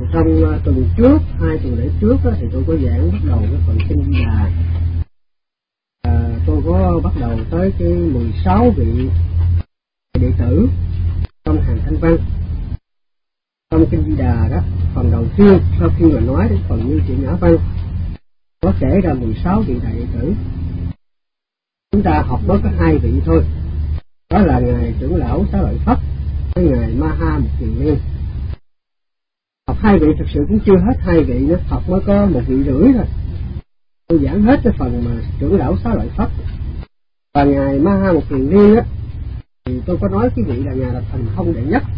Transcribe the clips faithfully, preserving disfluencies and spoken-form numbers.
Trong uh, tuần trước, hai tuần lễ trước đó, thì tôi có giảng bắt đầu cái phần Kinh Di Đà. À, tôi có bắt đầu tới cái mười sáu vị đệ tử trong hàng Thanh Văn. Trong Kinh Di Đà đó, phần đầu tiên sau khi mà nói đến phần Như Truyện Ngã Văn có kể ra mười sáu vị đại đệ tử. Chúng ta học mới có hai vị thôi, đó là ngài trưởng lão Xá Lợi Phất với ngài Ma Ha Một Kiền Liên. Học hai vị thực sự cũng chưa hết hai vị nữa, học mới có một vị rưỡi thôi. Tôi giảng hết cái phần mà trưởng lão Xá Lợi Phất và ngài Ma Ha Một Kiền Liên á, thì tôi có nói cái vị là ngài là thần thông đệ nhất.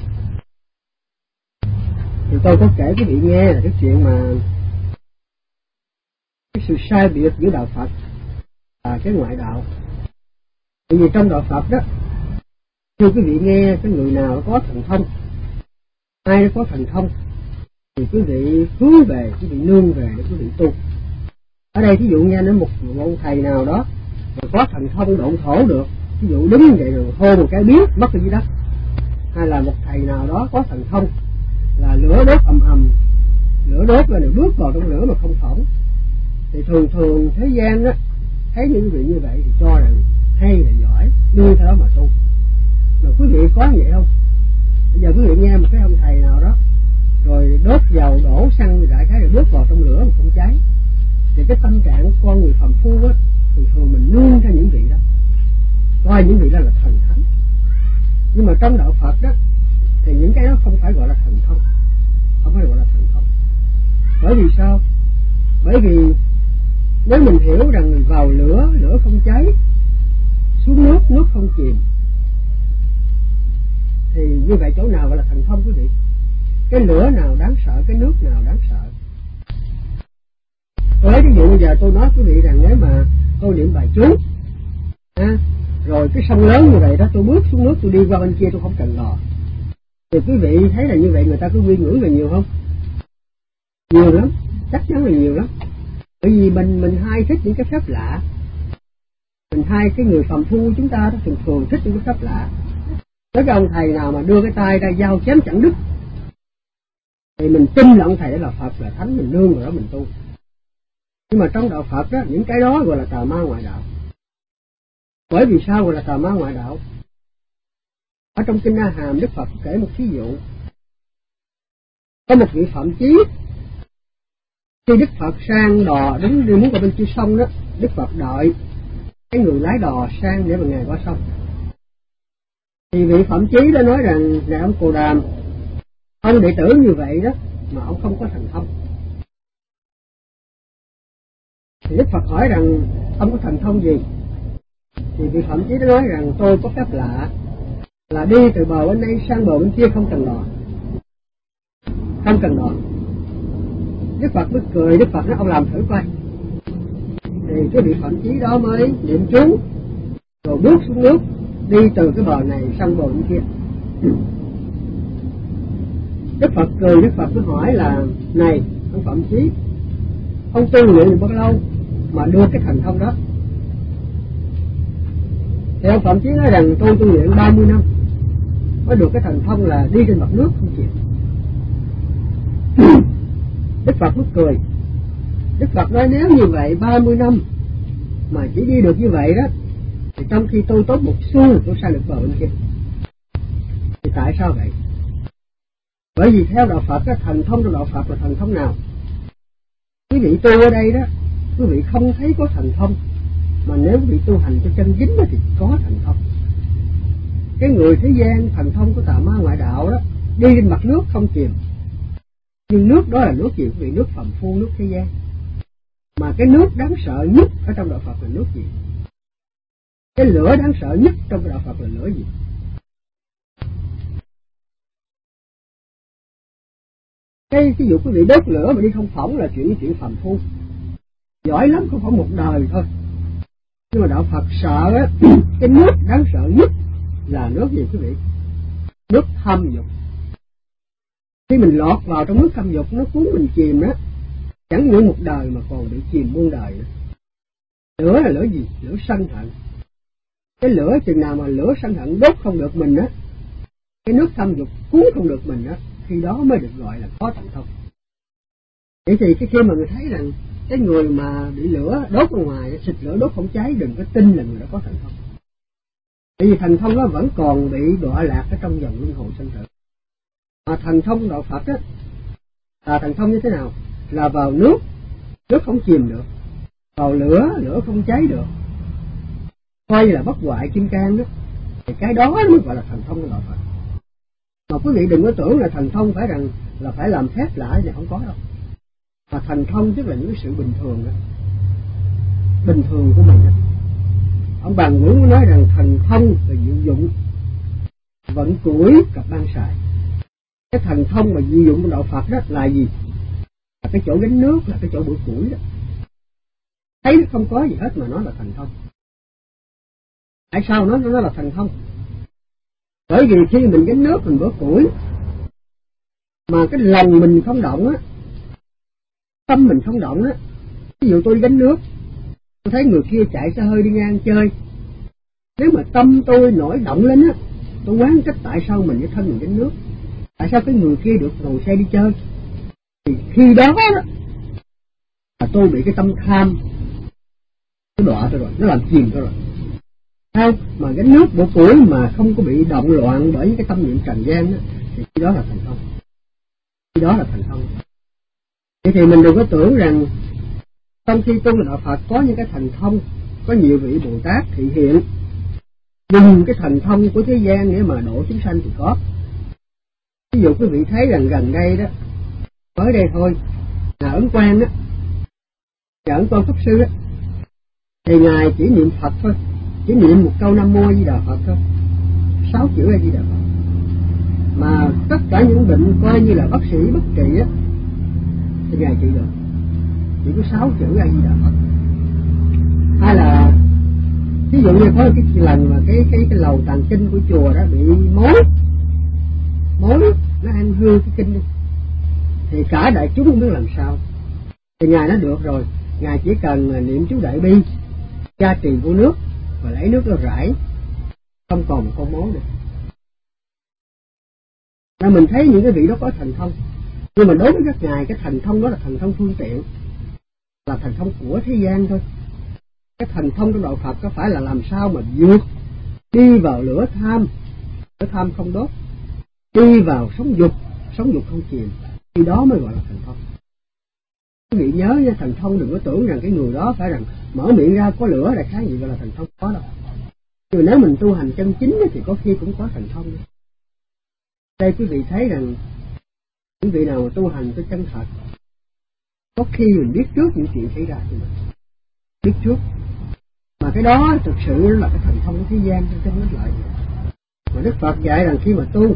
Thì tôi có kể cái vị nghe là cái chuyện mà cái sự sai biệt giữa đạo Phật và cái ngoại đạo. Bởi vì trong đạo Phật đó, khi quý vị nghe cái người nào có thần thông, ai có thần thông, thì quý vị hướng về, quý vị nương về để quý vị tu. Ở đây ví dụ nghe đến một, một ông thầy nào đó mà có thần thông độn thổ được, ví dụ đứng vậy rồi hô một cái biến mất ở dưới đất, hay là một thầy nào đó có thần thông là lửa đốt ầm ầm, lửa đốt rồi này bước vào trong lửa mà không phỏng, thì thường thường thế gian đó thấy những vị như vậy thì cho rằng hay là giỏi, đưa theo đó mà tu. Mà quý vị có vậy không? Bây giờ quý vị nghe một cái ông thầy nào đó rồi đốt dầu đổ xăng đại khái rồi bước vào trong lửa mà không cháy, thì cái tâm trạng của con người phàm phu á, thường thường mình nương theo những vị đó, coi những vị đó là thần thánh. Nhưng mà trong đạo Phật đó thì những cái đó không phải gọi là thần thông, không phải gọi là thần thông. Bởi vì sao? Bởi vì nếu mình hiểu rằng vào lửa, lửa không cháy, xuống nước, nước không chìm, thì như vậy chỗ nào gọi là thần thông quý vị? Cái lửa nào đáng sợ, cái nước nào đáng sợ? Tôi lấy ví dụ bây giờ tôi nói quý vị rằng nếu mà tôi niệm bài chú, à, rồi cái sông lớn như vậy đó, tôi bước xuống nước, tôi đi qua bên kia tôi không cần đò, thì quý vị thấy là như vậy người ta có quy ngưỡng là nhiều không? Nhiều lắm, chắc chắn là nhiều lắm. Bởi vì mình mình hay thích những cái phép lạ, mình hay cái người phàm phu chúng ta đó thường thường thích những cái phép lạ. Nếu cái ông thầy nào mà đưa cái tay ra dao chém chẳng đứt, thì mình tin là ông thầy đó là Phật, là thánh, mình nương vào đó mình tu. Nhưng mà trong đạo Phật đó, những cái đó gọi là tà ma ngoại đạo. Bởi vì sao gọi là tà ma ngoại đạo? Ở trong Kinh A Hàm, Đức Phật kể một thí dụ. Có một vị Phạm Chí, khi Đức Phật sang đò đứng đi muốn qua bên kia sông đó, Đức Phật đợi cái người lái đò sang để mà ngài qua sông. Thì vị Phạm Chí đã nói rằng, này ông Cồ Đàm, ông đệ tử như vậy đó mà ông không có thần thông. Thì Đức Phật hỏi rằng ông có thần thông gì? Thì vị Phạm Chí đã nói rằng tôi có phép lạ, là đi từ bờ bên đây sang bờ bên kia không cần đò, không cần đò. Đức Phật mới cười, Đức Phật nói ông làm thử coi. Thì cái vị Phạm Chí đó mới niệm chú, rồi bước xuống nước, đi từ cái bờ này sang bờ bên kia. Đức Phật cười, Đức Phật mới hỏi là, này ông Phạm Chí, ông tu luyện được bao lâu mà đưa cái thần thông đó? Thì ông Phạm Chí nói rằng tôi tu luyện ba mươi năm mới được cái thần thông là đi trên mặt nước không chìm. Đức Phật mới cười. Đức Phật nói nếu như vậy ba mươi năm mà chỉ đi được như vậy đó, thì trong khi tôi tốt một xu tôi sang được bờ bên kia. Thì tại sao vậy? Bởi vì theo đạo Phật đó, thần thông trong đạo Phật là thần thông nào? Quý vị tu ở đây đó, quý vị không thấy có thần thông, mà nếu quý vị tu hành cho chân chính đó thì có thần thông. Cái người thế gian thần thông của tà ma ngoại đạo đó, đi trên mặt nước không chìm, nhưng nước đó là nước gì quý vị? Nước phàm phu, nước thế gian. Mà cái nước đáng sợ nhất ở trong đạo Phật là nước gì? Cái lửa đáng sợ nhất trong đạo Phật là lửa gì? Cái ví dụ quý vị đốt lửa mà đi không phỏng là chuyện chuyện phàm phu, giỏi lắm không phải một đời thôi. Nhưng mà đạo Phật sợ á, cái nước đáng sợ nhất là nước gì quý vị? Nước tham dục. Khi mình lọt vào trong nước tham dục, nó cuốn mình chìm đó, chẳng những một đời mà còn bị chìm muôn đời nữa. Lửa là lửa gì? Lửa sân hận. Cái lửa chừng nào mà lửa sân hận đốt không được mình á, cái nước tham dục cuốn không được mình á, khi đó mới được gọi là có thần thông. Vậy thì cái khi mà người thấy rằng cái người mà bị lửa đốt ở ngoài, xịt lửa đốt không cháy, đừng có tin là người đó có thần thông. Bởi vì thần thông đó vẫn còn bị đọa lạc ở trong dòng luân hồi sinh tử. Mà thần thông đạo Phật á, là thần thông như thế nào? Là vào nước, nước không chìm được, vào lửa, lửa không cháy được, coi như là bất hoại kim cang đó, thì cái đó mới gọi là thần thông của đạo Phật. Mà quý vị đừng có tưởng là thần thông phải rằng là phải làm phép lạ, thì không có đâu. Mà thần thông tức là những sự bình thường đó, bình thường của mình đó. Ông Bàn Nguyễn nói rằng thần thông là diệu dụng, vận củi cặp ban xài. Cái thần thông mà diệu dụng của đạo Phật đó là gì? Là cái chỗ gánh nước, là cái chỗ bữa củi đó. Thấy nó không có gì hết mà nó là thần thông. Tại sao nó nó là thần thông? Bởi vì khi mình gánh nước, mình bữa củi, mà cái lòng mình không động á, tâm mình không động á. Ví dụ tôi gánh nước, tôi thấy người kia chạy xe hơi đi ngang chơi, nếu mà tâm tôi nổi động lên á, tôi quán trách tại sao mình với thân mình gánh nước, tại sao cái người kia được ngồi xe đi chơi, thì khi đó đó là tôi bị cái tâm tham nó đọa tôi rồi, nó làm chìm tôi rồi. Sao mà gánh nước bộ củi mà không có bị động loạn bởi cái tâm niệm trần gian đó, thì khi đó là thành thông. Khi đó là thành thông. Vậy thì mình đừng có tưởng rằng trong khi tu đạo Phật có những cái thần thông, có nhiều vị Bồ Tát thị hiện dùng cái thần thông của thế gian để mà độ chúng sanh thì có. Ví dụ quý vị thấy rằng gần đây đó, mới đây thôi, Ngài Ấn Quang đó, Ngài Ấn Quang Pháp Sư đó, thì Ngài chỉ niệm Phật thôi, chỉ niệm một câu Nam Mô A Di Đà Phật thôi, sáu chữ A Di Đà Phật, mà tất cả những bệnh coi như là bác sĩ bất trị á, thì Ngài trị được, chỉ có sáu chữ A Di Đà Phật. Hay là ví dụ như có cái lần mà cái cái cái lầu tàng kinh của chùa đó bị mối mối nó ăn hư cái kinh đi, thì cả đại chúng không biết làm sao, thì Ngài nó được rồi, Ngài chỉ cần niệm chú Đại Bi, gia trì vô nước và lấy nước nó rải, không còn một con mối nữa. Nên mình thấy những cái vị đó có thần thông, nhưng mà đối với các ngài cái thần thông đó là thần thông phương tiện, là thần thông của thế gian thôi. Cái thần thông trong đạo Phật có phải là làm sao mà vượt đi vào lửa tham, lửa tham không đốt, đi vào sống dục, sống dục không chìm, thì đó mới gọi là thần thông. Quý vị nhớ nha, thần thông đừng có tưởng rằng cái người đó phải rằng mở miệng ra có lửa là khá gì gọi là thần thông, có đâu. Nhưng nếu mình tu hành chân chính thì có khi cũng có thần thông. Đây quý vị thấy rằng những vị nào mà tu hành tới chân thật, có khi mình biết trước những chuyện xảy ra thì mình biết trước, mà cái đó thực sự là cái thần thông của thế gian trong nó lại. Mà Đức Phật dạy rằng khi mà tu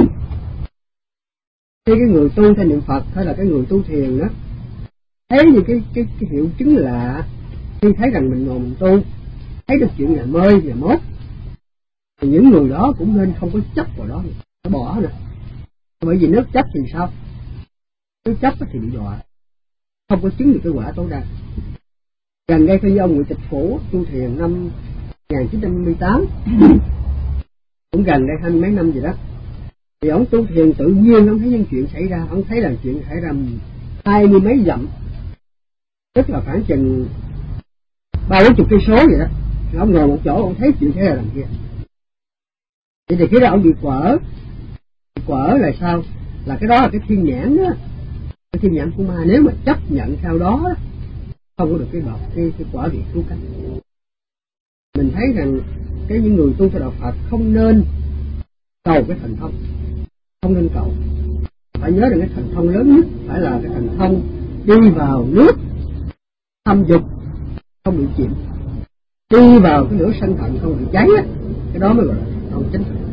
khi cái người tu theo niệm Phật hay là cái người tu thiền đó thấy những cái, cái, cái hiệu chứng lạ, khi thấy rằng mình ngồi mình tu, thấy được chuyện ngày mới ngày mốt, thì những người đó cũng nên không có chấp vào đó, phải bỏ nữa. Bởi vì nếu chấp thì sao? Nếu chấp thì bị đọa, không có chứng được cái quả tối đa. Gần đây khi ông Nguyễn Tịch Phổ tu thiền năm một nghìn chín trăm năm mươi tám, cũng gần đây hai mấy năm gì đó, thì ông tu thiền tự nhiên ông thấy những chuyện xảy ra, ông thấy là chuyện xảy ra hai mươi mấy dặm, tức là khoảng chừng ba bốn chục cây số vậy đó. Thì ông ngồi một chỗ ông thấy chuyện xảy ra đằng kia. Vậy thì khi đó ông bị quở, bị quở là sao? Là cái đó là cái thiên nhãn đó, cái thiên nhãn của ma. Nếu mà chấp nhận sau đó không có được cái bậc cái, cái quả vị cứu cánh. Mình thấy rằng cái những người tu theo đạo Phật không nên cầu cái thần thông, không nên cầu. Phải nhớ rằng cái thần thông lớn nhất phải là cái thần thông đi vào nước thâm dục không bị chìm, đi vào cái lửa sân hận không bị cháy á, cái đó mới gọi là thần thông chính thức.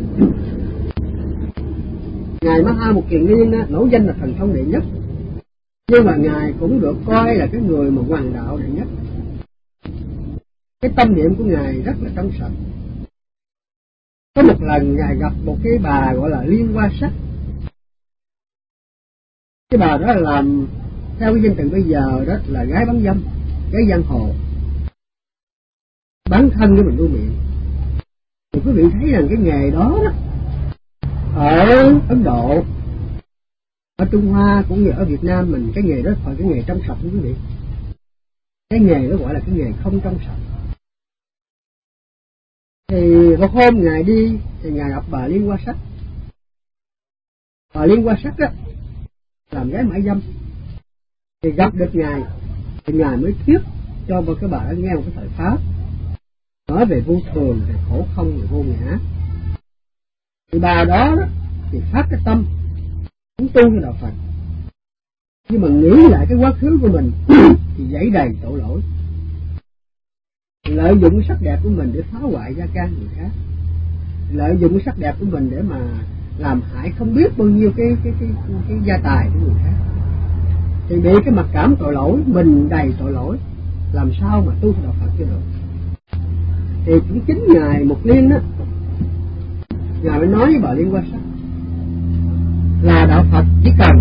Ngài Ma Ha Một Kiền Liên á, nổi danh là thần thông đệ nhất, nhưng mà ngài cũng được coi là cái người mà hoàng đạo đệ nhất. Cái tâm niệm của ngài rất là trong sạch. Có một lần ngài gặp một cái bà gọi là Liên Hoa Sắc. Cái bà đó là làm theo cái danh từ bây giờ đó là gái bán dâm, gái giang hồ, bán thân với mình nuôi miệng. Thì quý vị thấy rằng cái nghề đó, đó ở Ấn Độ, ở Ở Trung Hoa cũng như ở Việt Nam mình, cái nghề đó gọi cái nghề trong sạch quý vị. Cái nghề đó gọi là cái nghề không trong sạch. Thì một hôm Ngài đi thì Ngài gặp bà Liên Hoa Sắc. Bà Liên Hoa Sắc đó làm gái mại dâm, thì gặp được Ngài thì Ngài mới thuyết cho một cái bà đã nghe một cái thời pháp nói về vô thường, về khổ không, về vô ngã. Thì bà đó, đó thì phát cái tâm muốn tu cho đạo Phật, nhưng mà nghĩ lại cái quá khứ của mình thì dẫy đầy tội lỗi, lợi dụng sắc đẹp của mình để phá hoại gia can người khác, lợi dụng sắc đẹp của mình để mà làm hại không biết bao nhiêu cái cái cái cái, cái gia tài của người khác, thì bị cái mặc cảm tội lỗi, mình đầy tội lỗi, làm sao mà tu cho đạo Phật cho được. Thì cũng chính Ngài Mục Liên đó, Ngài mới nói với bà Liên Hoa Sắc là đạo Phật chỉ cần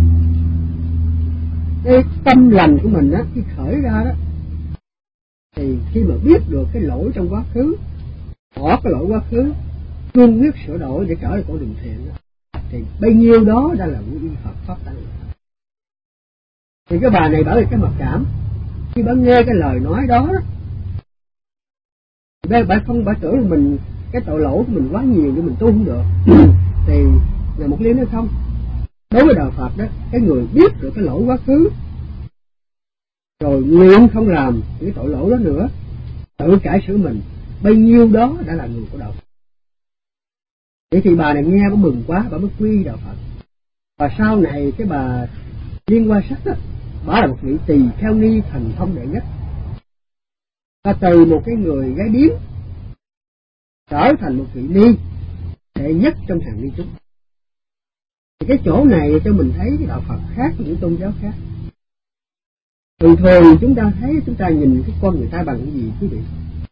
cái tâm lành của mình á, khi khởi ra đó, thì khi mà biết được cái lỗi trong quá khứ, bỏ cái lỗi quá khứ, cương quyết sửa đổi để trở lại con đường thiện đó, thì bấy nhiêu đó đã là ngũ yên Phật pháp tánh. Thì cái bà này bảo về cái mặc cảm, khi bà nghe cái lời nói đó, bà, bà không bà tưởng là mình cái tội lỗi của mình quá nhiều để mình tu không được. Thì là một lý nói không, đối với đạo Phật đó, cái người biết được cái lỗi quá khứ rồi nguyện không làm cái tội lỗi đó nữa, tự cải sửa mình, bấy nhiêu đó đã là người của đạo Phật. Vậy thì bà này nghe có mừng quá, bà mới quy đạo Phật. Và sau này cái bà Liên Hoa Sắc đó, bà là một vị tỳ kheo ni thần thông đệ nhất, và từ một cái người gái điếm trở thành một vị ni đệ nhất trong hàng ni chúng. Thì cái chỗ này cho mình thấy cái đạo Phật khác với những tôn giáo khác. Thường thường chúng ta thấy, chúng ta nhìn cái con người ta bằng cái gì quý vị?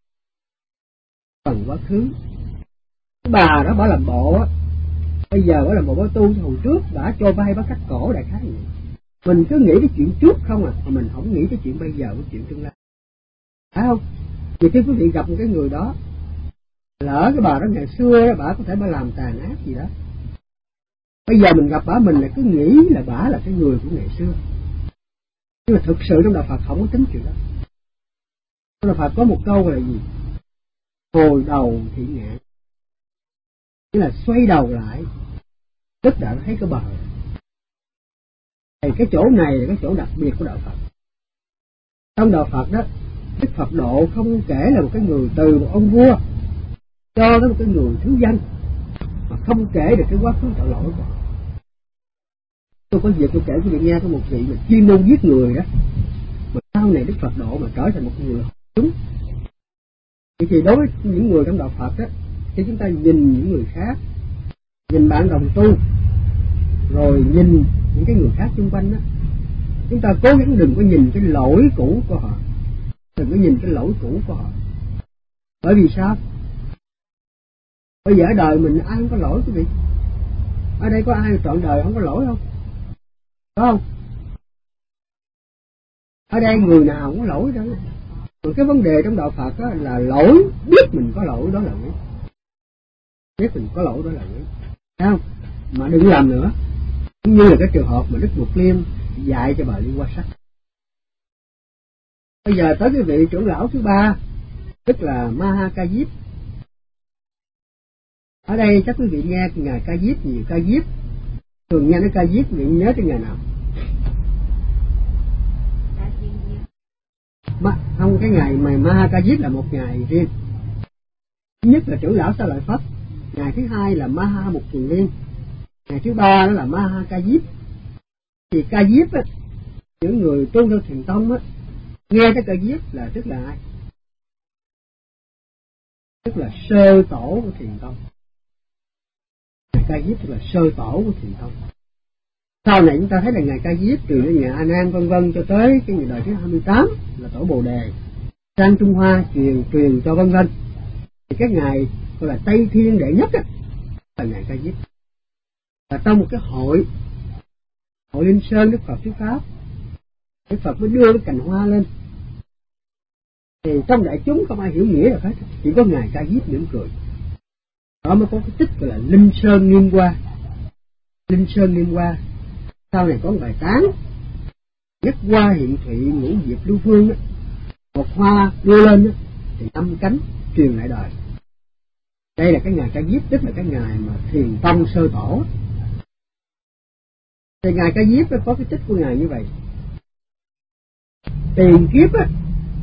Bằng quá khứ. Cái bà đó bà làm bộ á, bây giờ bà làm bộ bà tu, hồi trước bà cho vay bà cắt cổ đại khái vậy. Mình cứ nghĩ cái chuyện trước không à, mà mình không nghĩ cái chuyện bây giờ, cái chuyện tương lai, phải không? Vì khi quý vị gặp một cái người đó, lỡ cái bà đó ngày xưa đó, bà có thể bà làm tàn ác gì đó, bây giờ mình gặp bà mình là cứ nghĩ là bà là cái người của ngày xưa. Nhưng mà thực sự trong đạo Phật không có tính chuyện đó. Trong đạo Phật có một câu là gì? Hồi đầu thị ngạn, nghĩa là xoay đầu lại tức đã thấy cái bờ. Thì cái chỗ này là cái chỗ đặc biệt của đạo Phật. Trong đạo Phật đó, Đức Phật độ không kể là một cái người từ một ông vua cho tới một cái người thứ dân, mà không kể được cái quá khứ tội lỗi của họ. Tôi có việc tôi kể cho vị nghe có một vị mà chuyên môn giết người đó, mà sau này Đức Phật độ mà trở thành một người đúng. Thì đối với những người trong đạo Phật đó, khi chúng ta nhìn những người khác, nhìn bạn đồng tu, rồi nhìn những cái người khác xung quanh đó, chúng ta cố gắng đừng có nhìn cái lỗi cũ của họ, đừng có nhìn cái lỗi cũ của họ. Bởi vì sao? Bây giờ ở đời mình ai không có lỗi quý vị? Ở đây có ai trọn đời không có lỗi không? Có không? Ở đây người nào cũng có lỗi đó. Còn cái vấn đề trong đạo Phật đó là lỗi, biết mình có lỗi đó là nghĩa. Biết mình có lỗi đó là nghĩa. Thấy không? Mà đừng làm nữa. Cũng như là cái trường hợp mà Đức Mục Liên dạy cho bà Liên Hoa Sắc. Bây giờ tới cái vị trưởng lão thứ ba, tức là Maha Ca Diếp. Ở đây chắc quý vị nghe ngài Ca Diếp nhiều. Ca Diếp thường nghe nói Ca Diếp, vị nhớ tới ngày nào? Mà, không, cái ngày mà Maha Ca Diếp là một ngày riêng. Thứ nhất là trưởng lão Sa Lợi Phất, ngày thứ hai là Maha Mục Kiền Liên, ngày thứ ba đó là Maha Ca Diếp. Thì Ca Diếp á, những người tu theo Thiền Tông á, nghe tới Ca Diếp là tức là ai? Tức là sơ tổ của Thiền Tông. Ngài Ca Diếp tức là sơ tổ của Thiền Tông. Sau này chúng ta thấy là ngài Ca Diếp từ đến ngài A Nan vân vân cho tới cái ngày đời thứ hai mươi tám là tổ Bồ Đề, sang Trung Hoa truyền truyền cho vân vân. Thì các ngài gọi là Tây Thiên đệ nhất á, là ngài Ca Diếp. Và trong một cái hội hội Linh Sơn Đức Phật thuyết pháp, Đức Phật mới đưa cái cành hoa lên. Thì trong đại chúng không ai hiểu nghĩa được hết, chỉ có ngài Ca Diếp mỉm cười. Đó mới có cái tích gọi là Linh Sơn Nghiêm Hoa. Linh Sơn Nghiêm Hoa Sau này có một bài tán nhất hoa hiện thụy ngũ diệp lưu phương đó. Một hoa đưa lên đó, thì năm cánh truyền lại đời. Đây là cái ngày Ca Diếp, tức là cái ngày mà thiền tông sơ tổ. Thì ngày Ca Diếp có cái tích của ngài như vậy. Tiền kiếp á,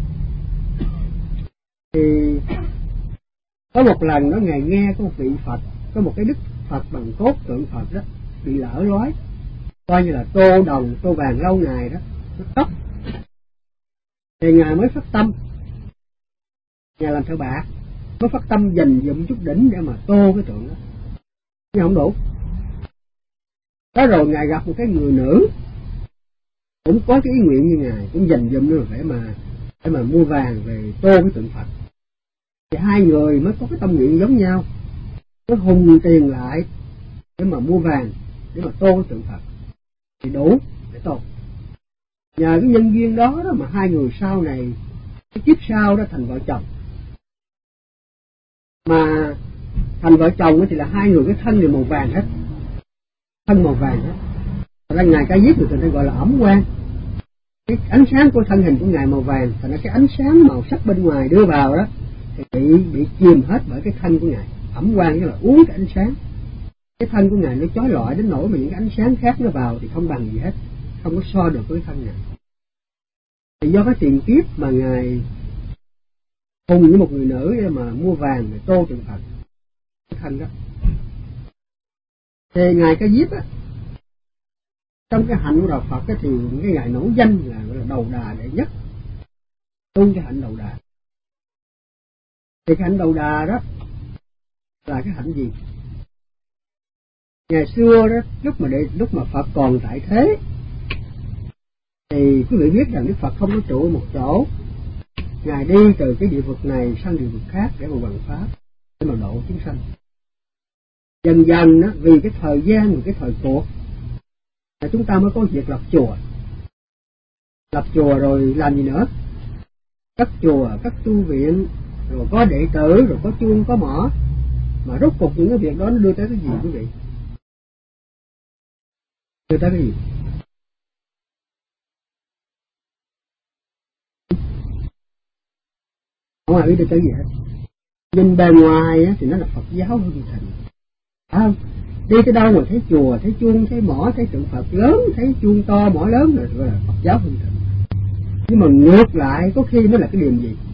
thì có một lần đó ngài nghe có một vị Phật, có một cái đức Phật bằng cốt tượng Phật đó bị lở lói, coi như là tô đồng tô vàng lâu ngày đó, nó tóc. Thì ngài mới phát tâm, ngài làm thợ bạc, mới phát tâm dành dụm chút đỉnh để mà tô cái tượng đó, nhưng không đủ. Đó rồi ngài gặp một cái người nữ cũng có cái ý nguyện như ngài, cũng dành dụm nữa để mà để mà mua vàng về tô cái tượng Phật. Thì hai người mới có cái tâm nguyện giống nhau, mới hùng tiền lại để mà mua vàng để mà tô cái tượng Phật thì đủ để tô. Nhờ cái nhân duyên đó đó mà hai người sau này cái kiếp sau đó thành vợ chồng. Mà thành vợ chồng thì là hai người cái thân đều màu vàng hết, thân màu vàng hết. Thật ra ngài Ca Diếp người ta gọi là ẩm quang. Cái ánh sáng của thân hình của ngài màu vàng, thành ra cái ánh sáng màu sắc bên ngoài đưa vào đó thì bị bị chìm hết bởi cái thân của ngài. Ẩm quang nghĩa là uống cái ánh sáng. Cái thân của ngài nó chói lọi đến nỗi mà những cái ánh sáng khác nó vào thì không bằng gì hết, không có so được với thân ngài. Thì do cái tiền kiếp mà ngài cùng với một người nữ để mà mua vàng để tô tượng Phật cái thân đó. Thì ngài Ca Diếp á, trong cái hạnh của đạo Phật á, thì cái ngài nổi danh là gọi là đầu đà đệ nhất, tu cái hạnh đầu đà. Thì cái hạnh đầu đà đó là cái hạnh gì? Ngày xưa đó, lúc mà để, lúc mà Phật còn tại thế, thì quý vị biết rằng Đức Phật không có trụ một chỗ, ngài đi từ cái địa vực này sang địa vực khác để mà hoằng pháp, để mà độ chúng sanh. Dần dần đó, vì cái thời gian và cái thời cuộc, là chúng ta mới có việc lập chùa. Lập chùa rồi làm gì nữa? Cất chùa, cất tu viện, rồi có đệ tử, rồi có chuông, có mỏ. Mà rốt cục những cái việc đó nó đưa tới cái gì quý vị? Đưa tới cái gì? Không ai biết đưa tới gì hết. Nhìn bề ngoài á, thì nó là Phật giáo hưng thịnh. Phải không? Đi tới đâu mà thấy chùa, thấy chuông, thấy mỏ, thấy tượng Phật lớn, thấy chuông to, mỏ lớn rồi gọi là Phật giáo hưng thịnh. Nhưng mà ngược lại có khi nó là cái điểm gì?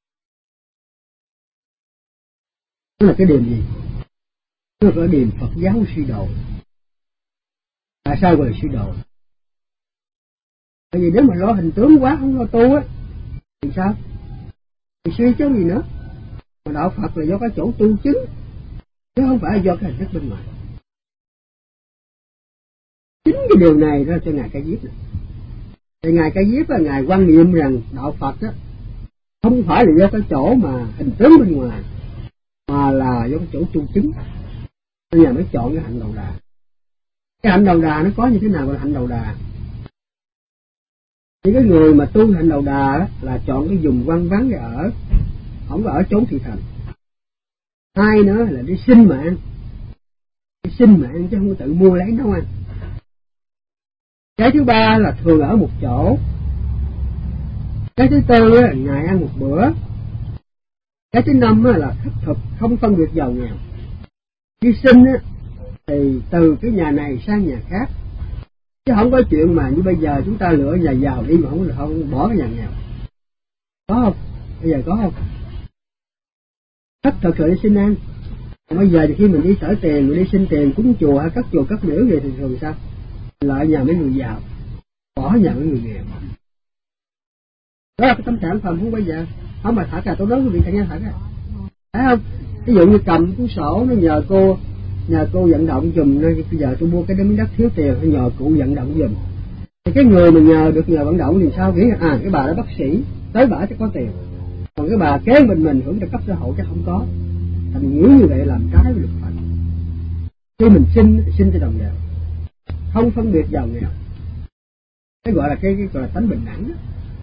Nó là cái điểm gì? Nó là cái điểm Phật giáo suy đồi. Tại sao gọi là suy đồi? Bởi vì nếu mà lo hình tướng quá không lo tu á thì sao? Thì suy chứ gì nữa? Mà đạo Phật là do cái chỗ tu chứng, chứ không phải là do cái hình thức bên ngoài. Chính cái điều này ra cho ngài Ca Diếp này. Thì ngài Ca Diếp là ngài quan niệm rằng đạo Phật á không phải là do cái chỗ mà hình tướng bên ngoài, mà là do cái chỗ tu chứng. Nên ngài mới chọn cái hạnh đầu đà. Cái hạnh đầu đà nó có như thế nào gọi là hạnh đầu đà? Những cái người mà tu hạnh đầu đà đó, là chọn cái vùng văn vắng để ở, không có ở chốn thị thành. Hai nữa là đi sinh mạng, đi sinh mạng chứ không có tự mua lấy nấu ăn. Cái thứ ba là thường ở một chỗ. Cái thứ tư là ngày ăn một bữa. Cái thứ năm là khất thực, không phân biệt giàu nghèo. Đi sinh thì từ cái nhà này sang nhà khác, chứ không có chuyện mà như bây giờ chúng ta lựa nhà giàu đi mà không, không bỏ cái nhà nghèo. Có không? Bây giờ có không? Khất thực rồi đi xin ăn. Còn bây giờ thì khi mình đi sở tiền, mình đi xin tiền cúng chùa hay cất chùa cất miễu gì thì thường sao? Lợi nhà mấy người giàu, bỏ nhà mấy người nghèo. Đó là cái tâm trạng phẩm không bây giờ. Không mà thật là tôi nói quý vị phải nghe thật á. Thấy không? Ví dụ như cầm cuốn sổ nó nhờ cô nhờ cô vận động giùm, bây giờ tôi mua cái miếng đất thiếu tiền, tôi nhờ cụ vận động giùm. Thì cái người mà nhờ được nhờ vận động thì sao? Nghĩ à cái bà đó bác sĩ, tới bà chắc có tiền. Còn cái bà kế bên mình hưởng trợ cấp xã hội chắc không có. Thành nghĩ như vậy làm trái với luật Phật. Khi mình xin thì xin cho đồng đều, không phân biệt giàu nghèo. Cái gọi là cái, cái gọi là tánh bình đẳng đó.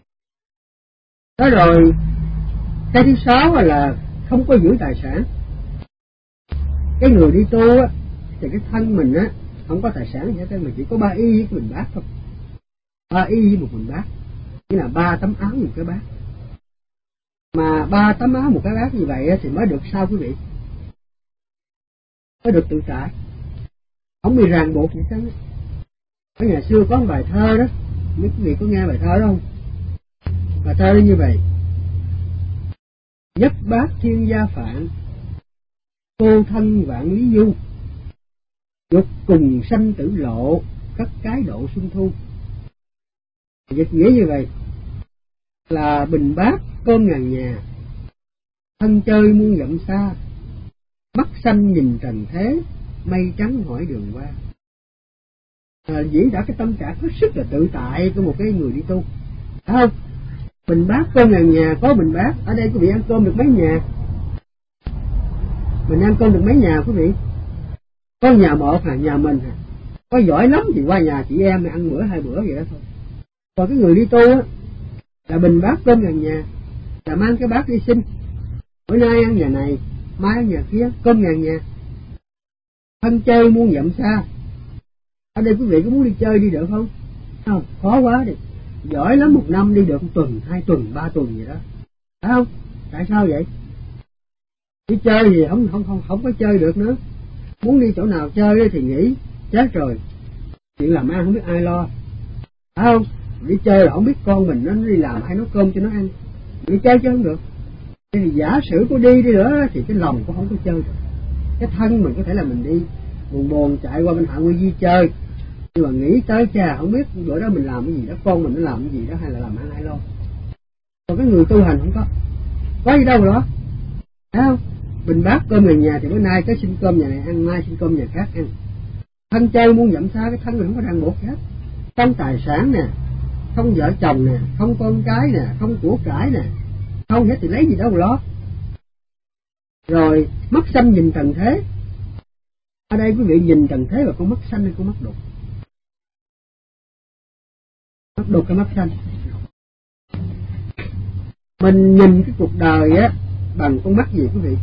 Đó rồi cái thứ sáu là không có giữ tài sản. Cái người đi tu á thì cái thân mình á không có tài sản gì hết, mà chỉ có ba y với cái bình bát thôi, ba y với một bình bát, nghĩa là ba tấm áo một cái bát. Mà ba tấm áo một cái bát như vậy thì mới được sao quý vị? Mới được tự tại, không bị ràng buộc gì hết. Ở nhà xưa có một bài thơ đó, mấy quý vị có nghe bài thơ đó không? Bài thơ đó như vậy: nhất bát thiên gia phạn, cô thân vạn lý du, dục cùng sanh tử lộ, cất cái độ xuân thu. Dịch nghĩa như vậy là bình bát cơm ngàn nhà, thân chơi muôn dặm xa, mắt xanh nhìn trần thế, mây trắng hỏi đường qua. À, diễn đã cái tâm trạng hết sức là tự tại của một cái người đi tu, phải không? Bình bát cơm ngàn nhà, có bình bát ở đây quý vị ăn cơm được mấy nhà? Mình ăn cơm được mấy nhà quý vị? Có nhà một hả? Nhà mình hả? Có giỏi lắm thì qua nhà chị em ăn bữa hai bữa vậy đó thôi. Còn cái người đi tu á là bình bát cơm ngàn nhà, là mang cái bát đi xin, bữa nay ăn nhà này, mai ăn nhà kia, cơm ngàn nhà. Thân chơi muôn dặm xa, ở đây quý vị có muốn đi chơi đi được không? Không, khó quá đi. Giỏi lắm một năm đi được một tuần, hai tuần, ba tuần gì đó, phải không? Tại sao vậy? Đi chơi thì không không không không có chơi được nữa. Muốn đi chỗ nào chơi thì nghỉ, chết rồi. Chuyện làm ăn không biết ai lo, phải không? Đi chơi là không biết con mình nó đi làm ai nấu cơm cho nó ăn. Đi chơi chứ không được. Thì giả sử có đi đi nữa thì cái lòng cũng không có chơi được. Cái thân mình có thể là mình đi buồn buồn chạy qua bên Hạ Nguyên Di chơi, nhưng mà nghĩ tới cha không biết bữa đó mình làm cái gì đó, con mình nó làm cái gì đó, hay là làm ăn ai lo. Còn cái người tu hành không có, có gì đâu đó, thấy không? Bình bát cơm người nhà thì bữa nay tới xin cơm nhà này ăn, mai xin cơm nhà khác ăn. Thân chơi muôn dặm xa, cái thân mình không có ràng buộc hết. Không tài sản nè, không vợ chồng nè, không con cái nè, không của cải nè, không hết thì lấy gì đâu mà lo. Rồi mắt xanh nhìn trần thế. Ở đây quý vị nhìn trần thế là con mắt xanh hay con mắt đục? Mắt đục cái mắt xanh. Mình nhìn cái cuộc đời á bằng con mắt gì quý vị?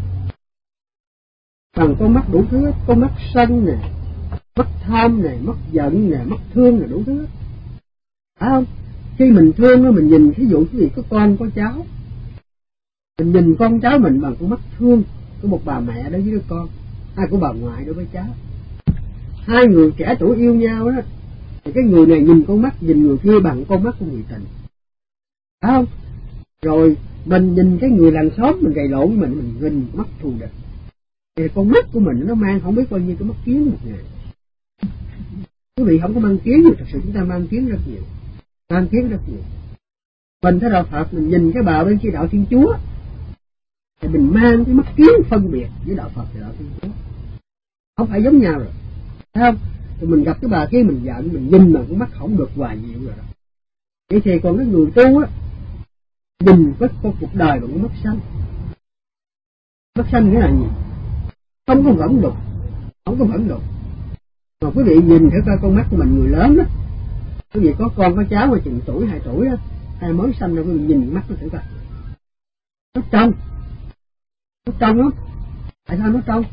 Bằng con mắt đủ thứ, con mắt sân nè, mắt tham nè, mắt giận nè, mắt thương nè, đủ thứ. Phải không? Khi mình thương nó, mình nhìn ví dụ quý vị có con có cháu, mình nhìn con cháu mình bằng con mắt thương của một bà mẹ đối với đứa con, hay của bà ngoại đối với cháu. Hai người trẻ tuổi yêu nhau đó, thì cái người này nhìn con mắt, nhìn người kia bằng con mắt của người tình, phải không? Rồi mình nhìn cái người làng xóm mình gầy lộn mình, mình nhìn mắt thù địch, thì con mắt của mình nó mang không biết bao nhiêu cái mắt kiến một ngày. Quý vị không có mang kiến nhiều, thật sự chúng ta mang kiến rất nhiều, mang kiến rất nhiều. Mình thấy đạo Phật, mình nhìn cái bà bên kia đạo Thiên Chúa thì mình mang cái mắt kiến phân biệt với đạo Phật và đạo Thiên Chúa, không phải giống nhau rồi, thấy không? Rồi mình gặp cái bà kia mình giận, mình nhìn mà con mắt không được hòa dịu rồi đó. Vậy thì còn cái người tu á, nhìn với con cuộc đời bằng cái mắt xanh. Mắt xanh nghĩa là gì? Không có vẫn đục, không có vẫn đục. Mà quý vị nhìn thử coi con mắt của mình người lớn đó, quý vị có con có cháu mà chừng tuổi hai tuổi á, hay mới sanh ra, quý vị nhìn mắt nó thử coi, nó trong, nó trong lắm. Tại sao nó trong?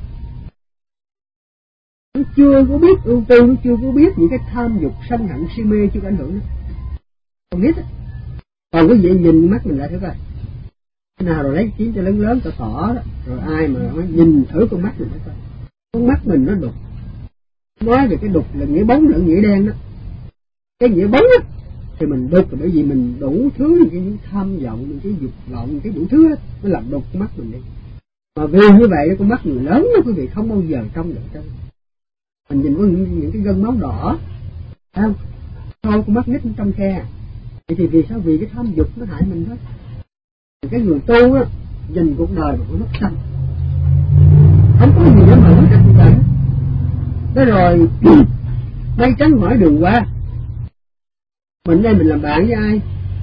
Nó chưa có biết ưu tư, nó chưa có biết những cái tham dục sân hận si mê chưa có ảnh hưởng đó, không biết á. Còn quý vị nhìn mắt mình lại thử coi, cái nào rồi lấy kiếm cho lớn lớn tỏ tỏ đó, rồi ai mà nhìn thử con mắt mình coi, con mắt mình nó đục. Nói về cái đục là nghĩa bóng lẫn nghĩa đen đó. Cái nghĩa bóng á thì mình đục là bởi vì mình đủ thứ những cái tham vọng, những cái dục vọng, những cái đủ thứ đó, nó làm đục con mắt mình đi. Mà vì như vậy con mắt người lớn đó quý vị không bao giờ trong được trong. Mình nhìn có những, những cái gân máu đỏ, thấy không? Thôi con mắt nít trong khe. Vậy thì vì sao? Vì cái tham dục nó hại mình đó. Cái người tu á nhìn cuộc đời mà con mắt xanh, không có gì để mà nói cách cuộc đời. Thế rồi mây trắng hỏi đường qua. Mình đây mình làm bạn với ai?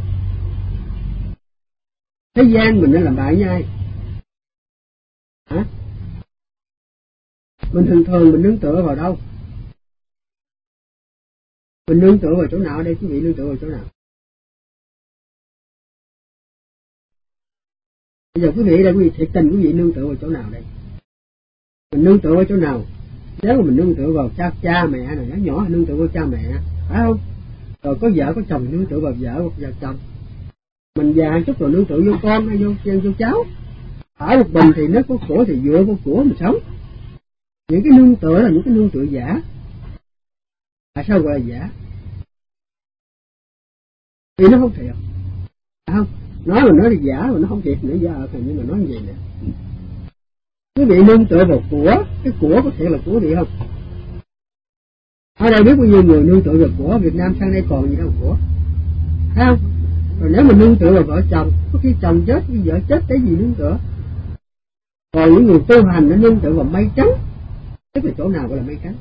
Thế gian mình nên làm bạn với ai? Hả? Mình thường thường mình nương tựa vào đâu? Mình nương tựa vào chỗ nào đây quý vị? Nương tựa vào chỗ nào? Bây giờ quý vị đây, quý vị thiệt tình quý vị nương tựa vào chỗ nào đây? Mình nương tựa vào chỗ nào? Nếu mà mình nương tựa vào cha cha mẹ này, nhỏ nhỏ nương tựa vào cha mẹ, phải không? Rồi có vợ có chồng nương tựa vào vợ hoặc vào chồng. Mình già chút rồi nương tựa vô con hay vô vô cháu. Ở một mình thì nó có của thì dựa vô của mình sống. Những cái nương tựa là những cái nương tựa giả. Tại sao gọi là giả? Vì nó không thiệt, phải không? Nói mà nói là giả mà nó không thiệt nữa, giả thì nhưng mà nói như vậy nè. Quý vị nương tựa vào của, cái của có thiệt là của gì không? Ở đây biết bao nhiêu người nương tựa vào của, Việt Nam sang đây còn gì đâu của, phải không? Rồi nếu mình nương tựa vào vợ chồng, có khi chồng chết, khi vợ chết cái gì nương tựa? Còn những người tu hành nó nương tựa vào mây trắng, tức là chỗ nào gọi là mây trắng?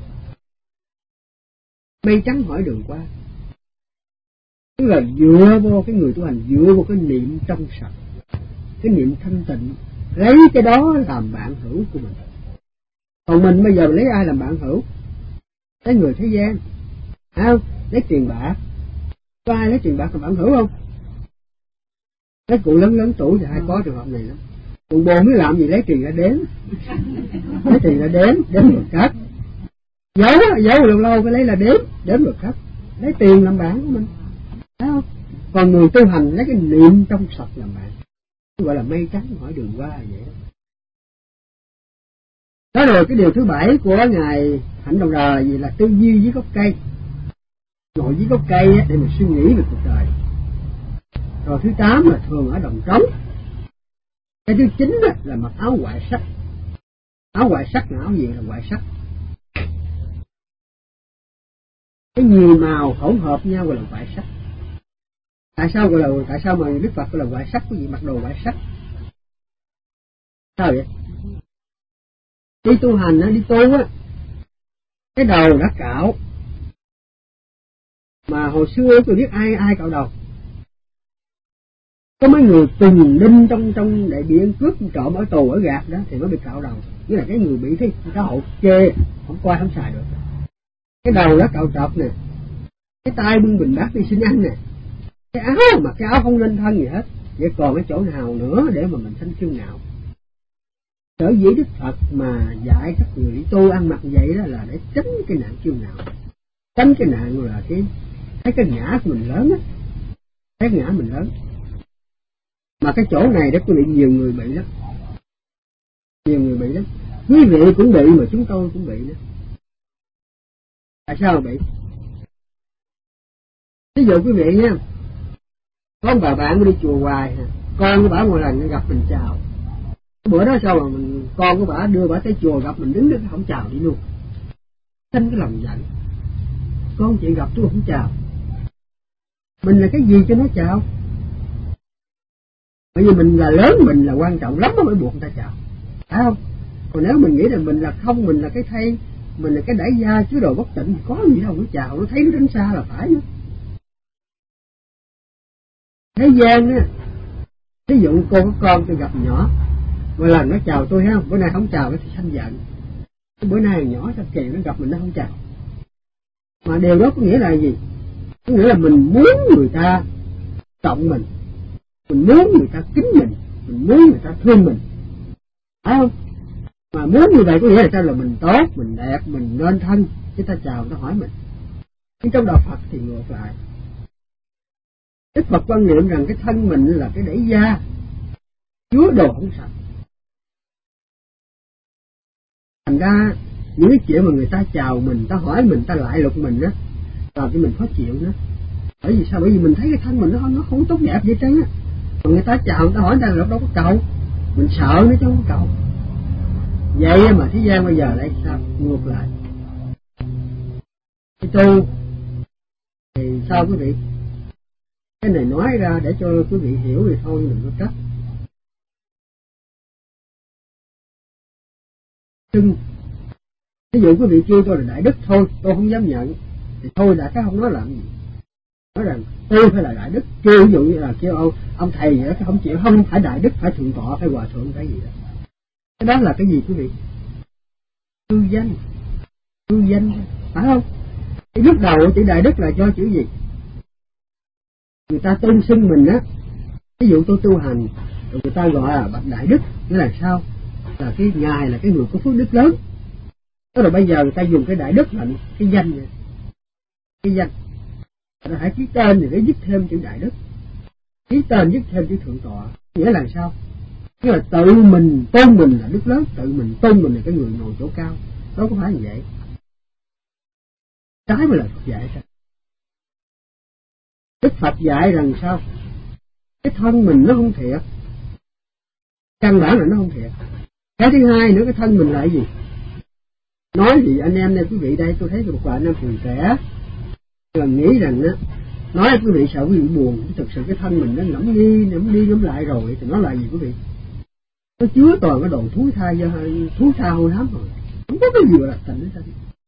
Mây trắng hỏi đường qua, tức là dựa vô cái người tu hành, dựa vô cái niệm trong sạch, cái niệm thanh tịnh, lấy cái đó làm bạn hữu của mình. Còn mình bây giờ lấy ai làm bạn hữu? Lấy người thế gian, phải không? Lấy tiền bạc, có ai lấy tiền bạc làm bạn hữu không? Lấy cụ lớn lớn tuổi thì hay có trường hợp này lắm. Cụ bồ mới làm gì lấy tiền ra đếm, lấy tiền ra đếm, đếm rồi cắt. Giấu, giấu lâu lâu phải lấy là đếm, đếm rồi cắt. Lấy tiền làm bạn của mình, phải không? Còn người tu hành lấy cái niệm trong sạch làm bạn, gọi là mây trắng hỏi đường qua vậy đó. Đó rồi cái điều thứ bảy của ngài Hạnh Đầu Đà gì là tư duy dưới gốc cây, ngồi dưới gốc cây để mình suy nghĩ về cuộc đời. Rồi thứ tám là thường ở đồng trống. Cái thứ chín là mặc áo ngoại sắc. Áo ngoại sắc là áo gì? Là ngoại sắc. Cái nhiều màu hỗn hợp nhau gọi là ngoại sắc. Tại sao gọi là tại sao mà Đức Phật gọi là ngoại sắc? Cái gì mặc đồ ngoại sắc? Sao vậy? Đi tu hành á, đi tu á, cái đầu đã cạo. Mà hồi xưa tôi biết ai ai cạo đầu. Có mấy người từng đinh trong trong để bị ăn cướp trộm ở tù ở gạt đó thì mới bị cạo đầu. Như là cái người bị thế xã hội chê, không qua không xài được. Cái đầu đã cạo trọc nè, cái tay bưng bình bát đi xin ăn nè, cái áo mà cái áo không lên thân gì hết. Vậy còn cái chỗ nào nữa để mà mình thanh kiêu ngạo? Sở dĩ Đức Phật mà dạy các người tu ăn mặc vậy đó là để tránh cái nạn kiêu ngạo, tránh cái nạn là cái thấy cái ngã của mình lớn á, thấy ngã mình lớn. Mà cái chỗ này đó quý vị nhiều người bị lắm, nhiều người bị lắm. Quý vị cũng bị mà chúng tôi cũng bị nữa. Tại sao mà bị? Ví dụ quý vị nha, có một bà bạn đi chùa hoài, con của bà mỗi lần gặp mình chào. Bữa đó sao mà mình, con của bà đưa bà tới chùa gặp mình đứng đó không chào đi luôn. Sinh cái lòng giận, con chị gặp tôi không chào, mình là cái gì cho nó chào? Bởi vì mình là lớn, mình là quan trọng lắm mới buộc người ta chào, phải không? Còn nếu mình nghĩ là mình là không, mình là cái thay, mình là cái đãi gia chứ đồ bất tịnh, có gì đâu nó chào, nó thấy nó đánh xa là phải nữa. Thế gian á, ví dụ cô có con tôi gặp nhỏ, một lần nó chào tôi, thấy không? Bữa nay không chào nó thì sanh giận. Bữa nay nhỏ sao kỳ nó gặp mình nó không chào. Mà điều đó có nghĩa là gì? Có nghĩa là mình muốn người ta trọng mình, mình muốn người ta kính mình, mình muốn người ta thương mình, phải không? Mà muốn như vậy có nghĩa là sao? Là mình tốt, mình đẹp, mình nên thân, người ta chào, người ta hỏi mình. Nhưng trong đạo Phật thì ngược lại. Đức Phật quan niệm rằng cái thân mình là cái đẩy da, chứa đồ không sạch. Thành ra những cái chuyện mà người ta chào mình, ta hỏi mình, ta lại lục mình á, làm cho mình khó chịu nữa. Bởi vì sao? Bởi vì mình thấy cái thân mình nó nó không tốt đẹp vậy trơn á. Còn người ta chào, người ta hỏi ta là đâu có cầu, mình sợ nó chứ không có cầu. Vậy mà thế gian bây giờ lại sao? Ngược lại. Cái tu thì sao quý vị? Cái này nói ra để cho quý vị hiểu thì thôi, đừng có trách. Xưng, ví dụ quý vị kêu tôi là đại đức thôi, tôi không dám nhận, thì thôi đã, cái không nói làm gì. Nói rằng tôi phải là đại đức, kêu ví dụ như là kêu ông, ông thầy vậy, không chịu, không phải đại đức, phải thượng tọa, phải hòa thượng, cái gì đó. Cái đó là cái gì quý vị? Hư danh, hư danh, phải không? Cái lúc đầu chữ đại đức là cho chữ gì? Người ta tôn xưng mình á, ví dụ tôi tu hành, rồi người ta gọi là bậc đại đức, nghĩa là sao? Là cái ngài là cái người có phước đức lớn. Tức là bây giờ người ta dùng cái đại đức lệnh, cái danh này, cái danh, người ta hãy ký tên thì để viết thêm chữ đại đức, ký tên viết thêm chữ thượng tọa, nghĩa là sao? Nghĩa là tự mình tôn mình là đức lớn, tự mình tôn mình là cái người ngồi chỗ cao, đó có phải như vậy? Trái mới là Phật dạy sao? Đức Phật dạy rằng sao? Cái thân mình nó không thiệt, căn bản là nó không thiệt. Cái thứ hai nữa, cái thân mình là cái gì? Nói gì anh em đây quý vị đây, tôi thấy một vài anh em còn trẻ là nghĩ rằng á, nói quý vị sợ quý vị buồn, thực sự cái thân mình nó ngẫm đi ngẫm đi ngẫm lại rồi thì nó là gì quý vị? Nó chứa toàn cái đồ thú tha do thú tha hôi hám rồi, không có cái gì gọi là thành đến thân.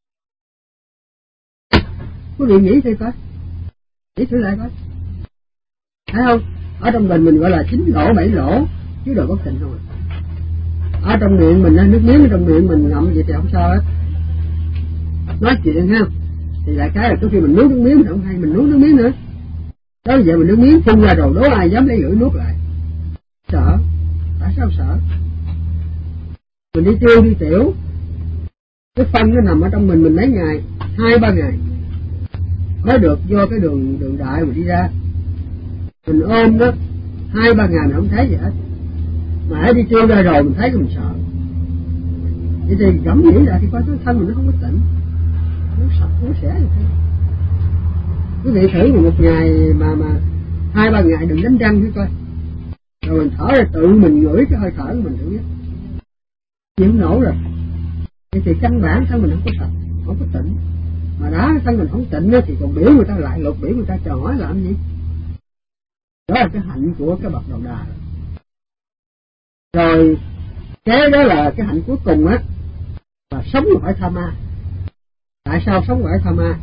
Quý vị nghĩ thử coi, nghĩ thử lại coi, thấy không? Ở trong mình mình gọi là chín lỗ bảy lỗ, chứ đồ bất tịnh không à. Ở trong miệng mình, nước miếng ở trong miệng mình ngậm vậy thì không sao hết. Nói chuyện ha, thì đại cái là trước khi mình nuốt nước miếng mình không hay, mình nuốt nước miếng nữa. Đó vậy mình nước miếng phun ra rồi đố ai dám lấy lưỡi nuốt lại. Sợ, tại sao sợ? Mình đi tiêu đi tiểu, cái phân nó nằm ở trong mình mình mấy ngày, hai ba ngày mới được vô cái đường đường đại mà đi ra. Mình ôm đó hai ba ngày mình không thấy gì hết, mà hãy đi tiêu ra rồi mình thấy cái mình sợ. Vậy thì gẫm nghĩ lại thì coi cái thân mình nó không có tỉnh, nó sạch nó sẽ như thế. Quý vị thử một ngày mà mà hai ba ngày đừng đánh răng thử coi, rồi mình thở ra tự mình ngửi cái hơi thở của mình thử biết chịu nổi rồi. Vậy thì căn bản thân mình không có sạch, không có tỉnh, mà đã thân mình không tỉnh thì còn biểu người ta lại lục, biểu người ta chờ hỏi làm gì? Đó là cái hạnh của cái bậc đầu đà. Rồi cái đó là cái hạnh cuối cùng á, là sống khỏi tha ma. Tại sao sống khỏi tha ma?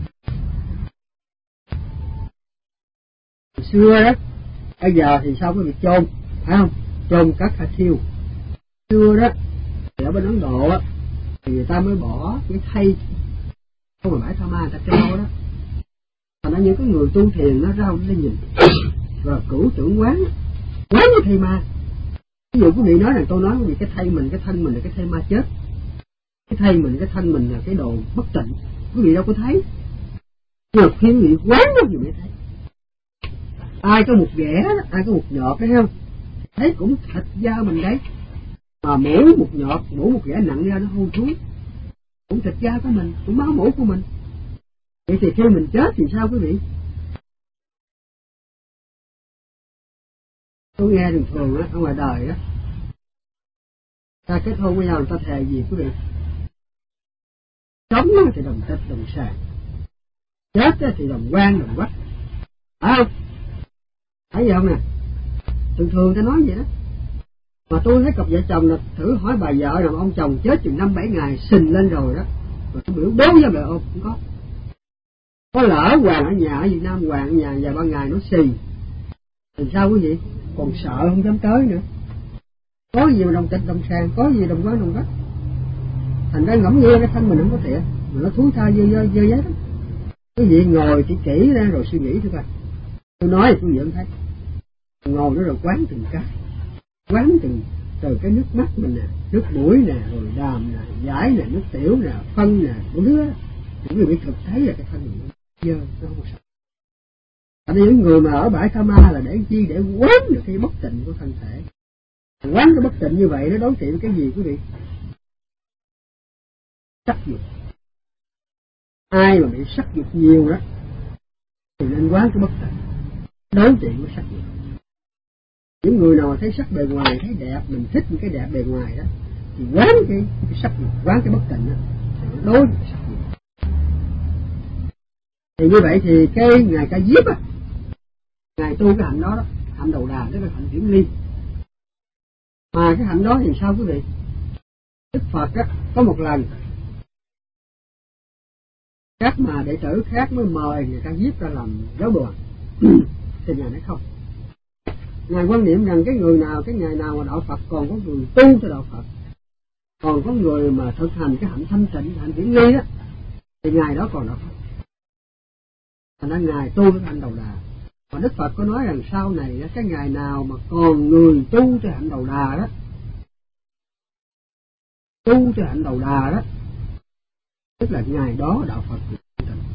Hồi xưa đó, bây giờ thì sao có việc chôn, phải không? Chôn các hạt thiêu. Xưa đó, thì ở bên Ấn Độ á, thì người ta mới bỏ cái thây không mà bãi tha ma người ta treo đó. Thành ra những cái người tu thiền nó ra lên nhìn, rồi cửu trưởng quán, quán như thây ma. Ví dụ quý vị nói rằng tôi nói quý vị cái thây mình, cái thân mình là cái thây ma chết, cái thây mình, cái thân mình là cái đồ bất tịnh, quý vị đâu có thấy. Nhưng mà khi quý vị quán nó thì mới thấy. Ai có một ghẻ, ai có một nhọt đấy không? Thấy cũng thịt da mình đấy, mà mỗi một nhọt, mỗi một ghẻ nặng ra nó hôi thối, cũng thịt da của mình, cũng máu mũi của mình. Vậy thì khi mình chết thì sao quý vị? Tôi nghe thường thường á, ở ngoài đời á, ta kết hôn với nhau người ta thề gì quý vị? Sống thì đồng tịch đồng sàng, chết thì đồng quan đồng quách, phải không? Thấy gì không nè? Thường thường ta nói vậy đó. Mà tôi thấy cặp vợ chồng là thử hỏi bà vợ rằng ông chồng chết chừng năm bảy ngày sình lên rồi đó, rồi tôi biểu đố với bà ôm cũng có. Có lỡ Hoàng ở nhà ở Việt Nam, Hoàng ở nhà vài ba ngày nó xì, thì sao quý vị? Còn sợ không dám tới nữa. Có gì mà đồng tịch đồng sàng, có gì đồng quan đồng quách. Thành ra ngẫm nghĩ cái thân mình không có thiện, mà nó thúi tha dơ dơ dơ giấy đó. Quý vị ngồi chỉ kỹ ra rồi suy nghĩ thôi coi. Tôi nói thì quý vị không thấy. Ngồi đó rồi quán từng cái, quán từng từ cái nước mắt mình nè, nước mũi nè, rồi đàm nè, giải nè, nước tiểu nè, phân nè, đủ thứ đó. Thì quý vị thực thấy là cái thân mình dơ, nó không có sạch. Thành ra những người mà ở bãi Tha Ma là để chi? Để quán được cái bất tịnh của thân thể. Quán cái bất tịnh như vậy nó đối trị với cái gì quý vị? Sắc dục. Ai mà bị sắc dục nhiều đó thì nên quán cái bất tịnh, đối trị với sắc dục. Những người nào thấy sắc bề ngoài thấy đẹp, mình thích những cái đẹp bề ngoài đó thì quán cái, cái sắc dục, quán cái bất tịnh đó thì nó đối với sắc dục. Thì như vậy thì cái ngài Ca Diếp á, ngài tu cái hạnh đó đó, hạnh đầu đà, tức là hạnh hiển ly. Mà cái hạnh đó thì sao quý vị? Đức Phật á, có một lần các mà đệ tử khác mới mời người ta Diếp ra làm giáo đoàn thì ngài nói không. Ngài quan niệm rằng cái người nào, cái ngày nào mà đạo Phật còn có người tu cho đạo Phật, còn có người mà thực hành cái hạnh thanh tịnh, hạnh hiển ly đó, thì ngài đó còn đạo Phật. Thành ra ngài tu cái hạnh đầu đà. Và Đức Phật có nói rằng sau này cái ngày nào mà còn người tu cho hạnh đầu đà đó, tu cho hạnh đầu đà đó, tức là ngày đó đạo Phật được tịnh.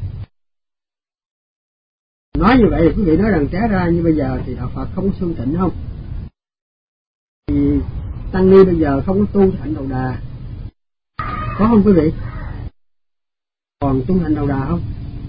Nói như vậy thì quý vị nói rằng trái ra như bây giờ thì đạo Phật không có xuân tịnh không? Thì tăng ni bây giờ không có tu hạnh đầu đà, có không quý vị? Còn tu hạnh đầu đà không?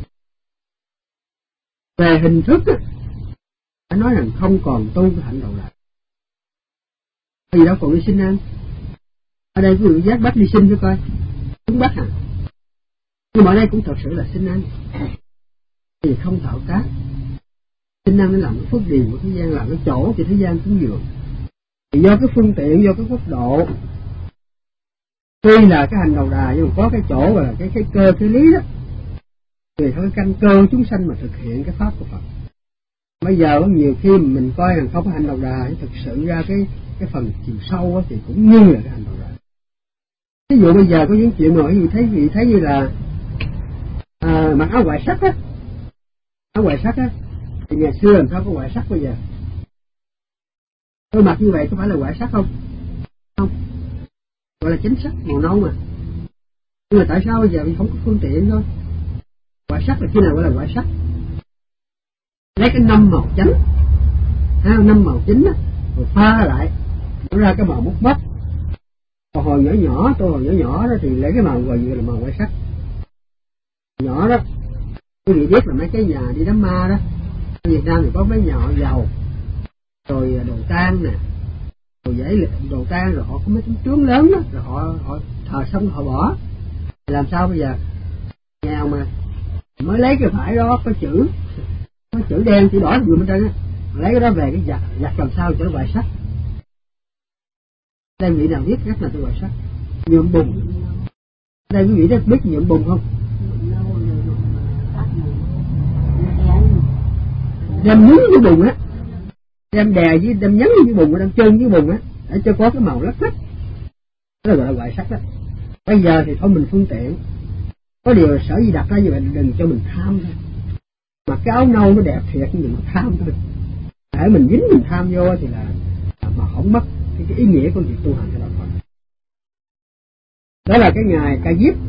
Về hình thức á, phải nói rằng không còn tu hạnh đầu đà. Vì đâu còn đi xin ăn. Ở đây quý vị giác bắt đi xin cho coi, chúng bắt hả? Nhưng mà ở đây cũng thật sự là xin ăn, thì không tạo tác. Xin ăn để làm cái phước điền của thế gian, làm cái chỗ cho thế gian cúng dường. Thì do cái phương tiện, do cái quốc độ, tuy là cái hành đầu đà nhưng mà có cái chỗ là cái cái cơ cái lý đó, thì thôi căn cơ chúng sanh mà thực hiện cái pháp của Phật. Bây giờ có nhiều khi mình coi rằng không có hành đầu đà, thực sự ra cái cái phần chiều sâu đó, thì cũng như là cái hành đầu đà. Ví dụ bây giờ có những chuyện mà quý vị thấy, quý vị thấy như là à, mặc áo ngoại sắc á, áo ngoại sắc á, thì ngày xưa làm sao có ngoại sắc bây giờ? Tôi mặc như vậy có phải là ngoại sắc không? Không, gọi là chính sắc, màu nâu mà. Nhưng mà tại sao bây giờ mình không có phương tiện thôi? Ngoại sắc là khi nào gọi là ngoại sắc? Lấy cái năm màu chánh, ha, năm màu chính á, rồi pha lại, nó ra cái màu mút bắp. Còn hồi nhỏ nhỏ, tôi hồi nhỏ nhỏ đó thì lấy cái màu gọi là màu ngoại sắc. Nhỏ đó, quý vị biết là mấy cái nhà đi đám ma đó, ở Việt Nam thì có mấy nhà họ giàu, rồi đồ tang nè, rồi giấy đồ tang, rồi họ có mấy tấm trướng lớn đó, rồi họ họ thờ xong họ bỏ. Thì làm sao bây giờ? Nghèo mà mới lấy cái vải đó có chữ, có chữ đen chữ đỏ gì bên trên á, lấy cái đó về cái giặt, giặt làm sao cho nó ngoại sắc. Đây vị nào biết rất là tôi ngoại sắc? Nhuộm bùn. Đây quý vị đã biết nhuộm bùn không? Đem nhúng với bùn á, đem đè với đem nhấn với bùn, đem chân với bùn á, để cho có cái màu lắc lắc, đó là gọi là ngoại sắc đó. Bây giờ thì thôi mình phương tiện, có điều là sở dĩ đặt ra như vậy đừng cho mình tham thôi. Mà cái áo nâu nó đẹp thiệt nhưng đừng có tham thôi. Để mình dính mình tham vô thì là mà không mất cái, cái ý nghĩa của việc tu hành cho đạo Phật. Đó là cái ngày Ca Diếp.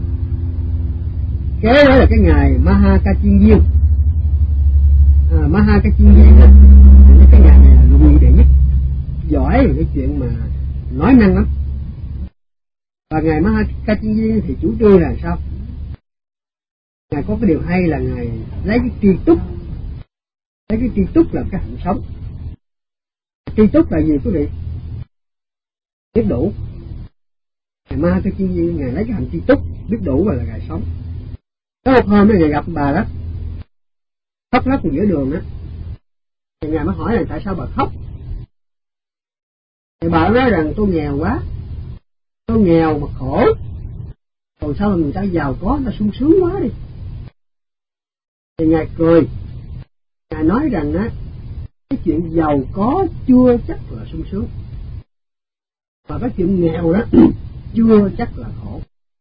Kế đó là cái ngày Maha Ca Chiên Viên. À, Maha Ca Chiên Viên đó, thì cái ngày này là luận đệ nhất, giỏi về cái chuyện mà nói năng lắm. Và ngày Maha Ca Chiên Viên thì chủ trương là sao? Ngài có cái điều hay là Ngài lấy cái tri túc, lấy cái tri túc làm cái hạnh sống. Tri túc là gì quý vị? Biết đủ. Ngài Ma Ca Chiên Viên Ngài lấy cái hạnh tri túc, biết đủ và là Ngài sống. Có một hôm Ngài gặp bà đó, khóc lóc giữa đường đó, thì Ngài mới hỏi là tại sao bà khóc. Thì bà nói rằng tôi nghèo quá, tôi nghèo mà khổ, còn sao mà người ta giàu có, người ta sung sướng quá đi. Thì Ngài cười, Ngài nói rằng á, cái chuyện giàu có chưa chắc là sung sướng, và cái chuyện nghèo đó chưa chắc là khổ.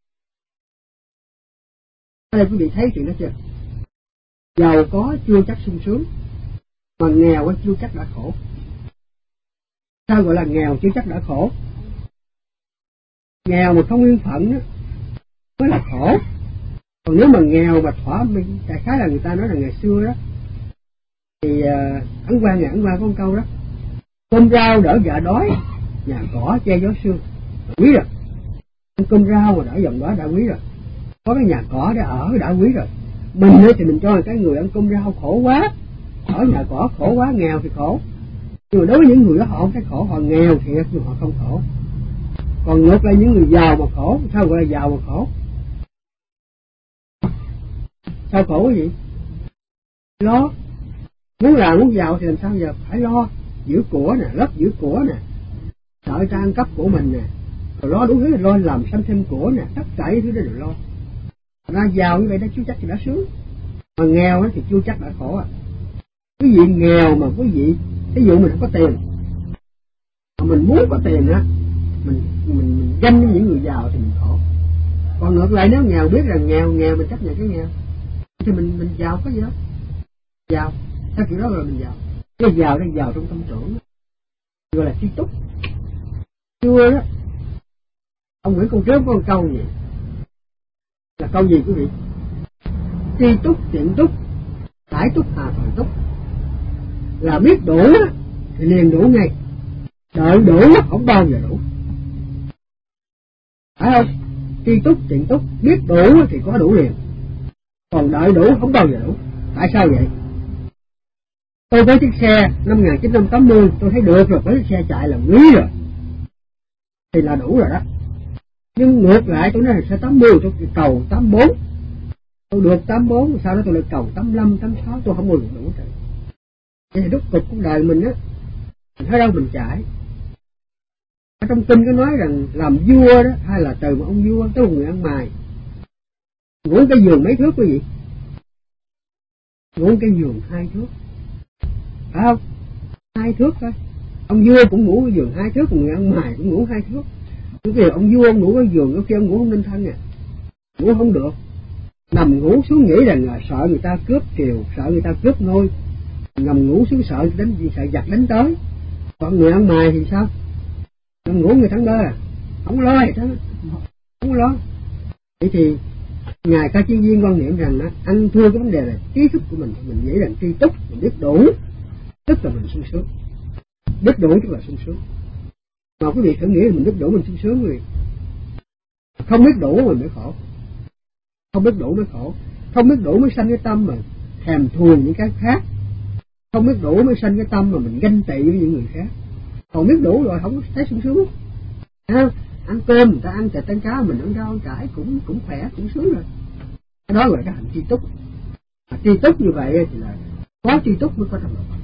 Ở đây quý vị thấy chuyện đó chưa? Giàu có chưa chắc sung sướng, mà nghèo chưa chắc đã khổ. Sao gọi là nghèo chưa chắc đã khổ? Nghèo mà không yên phận đó mới là khổ. Còn nếu mà nghèo mà thỏa mình, đại khái là người ta nói là ngày xưa đó thì uh, Ấn Quang nhà Ấn Quang có một câu đó: cơm rau đỡ dạ đói, nhà cỏ che gió sương. Quý rồi, cơm rau mà đỡ dòng đó đã quý rồi, có cái nhà cỏ để ở đã quý rồi. Mình thì mình cho cái người ăn cơm rau khổ quá, ở nhà cỏ khổ quá, nghèo thì khổ. Nhưng mà đối với những người đó họ không thấy khổ, họ nghèo thiệt nhưng họ không khổ. Còn ngược lại những người giàu mà khổ, sao gọi là giàu mà khổ? Sao khổ cái gì? Lo. Muốn làm muốn giàu thì làm sao giờ? Phải lo giữ của nè, lấp giữ của nè, sợ người ta ăn cắp của mình nè, rồi lo đủ thứ, là lo làm sanh thêm của nè, tất cả những thứ đó đều lo. Ra giàu như vậy đó chưa chắc thì đã sướng, mà nghèo thì chưa chắc đã khổ à. Quý vị nghèo mà quý vị, ví dụ mình không có tiền, mà mình muốn có tiền á, mình mình, mình ganh với những người giàu thì mình khổ. Còn ngược lại nếu nghèo biết rằng nghèo nghèo mình chấp nhận cái nghèo thì mình mình giàu có gì đó. Giàu theo kiểu đó là mình giàu. Cái giàu đang giàu trong tâm tưởng, gọi là tri túc. Xưa đó ông Nguyễn Công Trớm có một câu gì: Là câu gì quý vị? Tri túc tiện túc, giải túc hà phần túc. Là biết đủ thì liền đủ ngay, đợi đủ không bao giờ đủ, phải không? Tri túc tiện túc, biết đủ thì có đủ liền, còn đợi đủ không bao giờ đủ. Tại sao vậy? Tôi có chiếc xe năm một nghìn chín trăm tám mươi, tôi thấy được rồi, có chiếc xe chạy là quý rồi, thì là đủ rồi đó. Nhưng ngược lại tôi nói là xe tám mươi, tôi cầu tám mươi bốn, tôi được tám mươi bốn, sau đó tôi lại cầu tám mươi lăm, tám mươi sáu, tôi không bao giờ đủ trời. Vậy thì đúc cục của đời mình á, mình thấy đâu mình chạy. Ở trong kinh có nói rằng làm vua đó, hay là từ một ông vua tới một người ăn mày, ngủ cái giường mấy thước quý vị? Ngủ cái giường hai thước, phải không? Hai thước thôi. Ông vua cũng ngủ cái giường hai thước, người ăn mày cũng ngủ hai thước. Bởi vì ông vua ông ngủ cái giường, có khi ông ngủ không nên thân à, ngủ không được, nằm ngủ xuống nghĩ rằng là sợ người ta cướp triều, sợ người ta cướp ngôi, nằm ngủ xuống sợ đánh sợ giặc đánh tới. Còn người ăn mày thì sao? Nằm ngủ người thắng đơ à, không lo gì đó, không lo. Vậy thì ngài Ca Chi Viên quan niệm rằng đó, ăn thua cái vấn đề là trí thức của mình, mình nghĩ rằng tri túc, mình biết đủ, tức là mình sung sướng, biết đủ tức là sung sướng. Mà quý vị thử nghĩ là mình biết đủ mình sung sướng rồi, không biết đủ mình mới khổ, không biết đủ mới khổ, không biết đủ mới sanh cái tâm mà thèm thuồng những cái khác, không biết đủ mới sanh cái tâm mà mình ganh tị với những người khác. Còn biết đủ rồi không thấy sung sướng, à, ăn cơm người ta ăn thịt ăn cá, mình ăn rau ăn cải cũng cũng khỏe, cũng sướng rồi. Cái đó gọi là cái hạnh tri túc. Mà tri túc như vậy thì là có tri túc mới có trong lòng.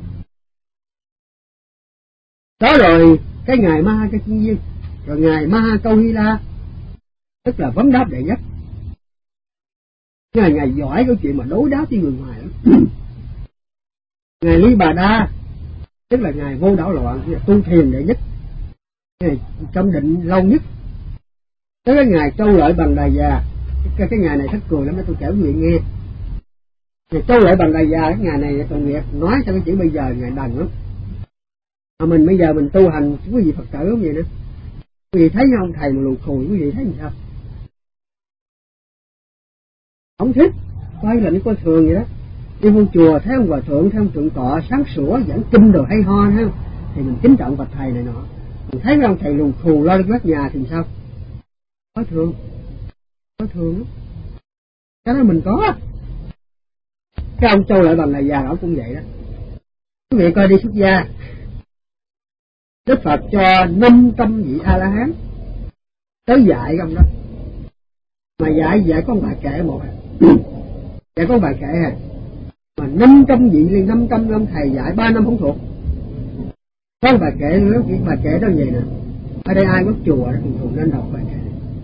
Đó rồi cái ngày Ma Ha Ca Chi Viên, rồi ngày Ma Ha Câu Hy La, tức là vấn đáp đệ nhất. Ngài ngài giỏi cái chuyện mà đối đáp với người ngoài lắm. Ngài Ly Bà Đa, tức là ngài Vô Đảo Loạn, tu thiền đệ nhất, ngài trong định lâu nhất. Tới cái ngày Châu Lợi Bằng Đà Già, cái, cái ngày này thất cười lắm, tôi kể quý vị nghe. Ngày Châu Lợi Bằng Đà Già, cái ngày này tội nghiệp, nói cho cái chữ bây giờ ngài đần lắm. Mà mình bây giờ mình tu hành, quý vị Phật tử không vậy nữa. Quý vị thấy nhau ông thầy mà lù khùi, quý vị thấy làm sao? Không thích, coi là nó coi thường vậy đó. Đi vô chùa thấy ông hòa thượng, thấy ông thượng tọa sáng sủa giảng kinh đồ hay ho ha, thì mình kính trọng bậc thầy này nọ. Mình thấy ông thầy lù khù lo đi quét nhà thì sao? Có thường, có thường lắm. Cái đó mình có. Cái ông Châu Lợi Bằng Đà Già ông cũng vậy đó. Quý vị coi đi xuất gia, Đức Phật cho năm trăm vị A La Hán tới dạy ông đó. Mà dạy dạy có một bài kệ một à. Dạy có một bài kệ à. Mà năm trăm vị lên năm trăm năm thầy dạy ba năm không thuộc. Có một bài kệ nữa, cái bài kệ đó vậy nè. Ở đây ai có chùa đó thì thường nên đọc bài kệ.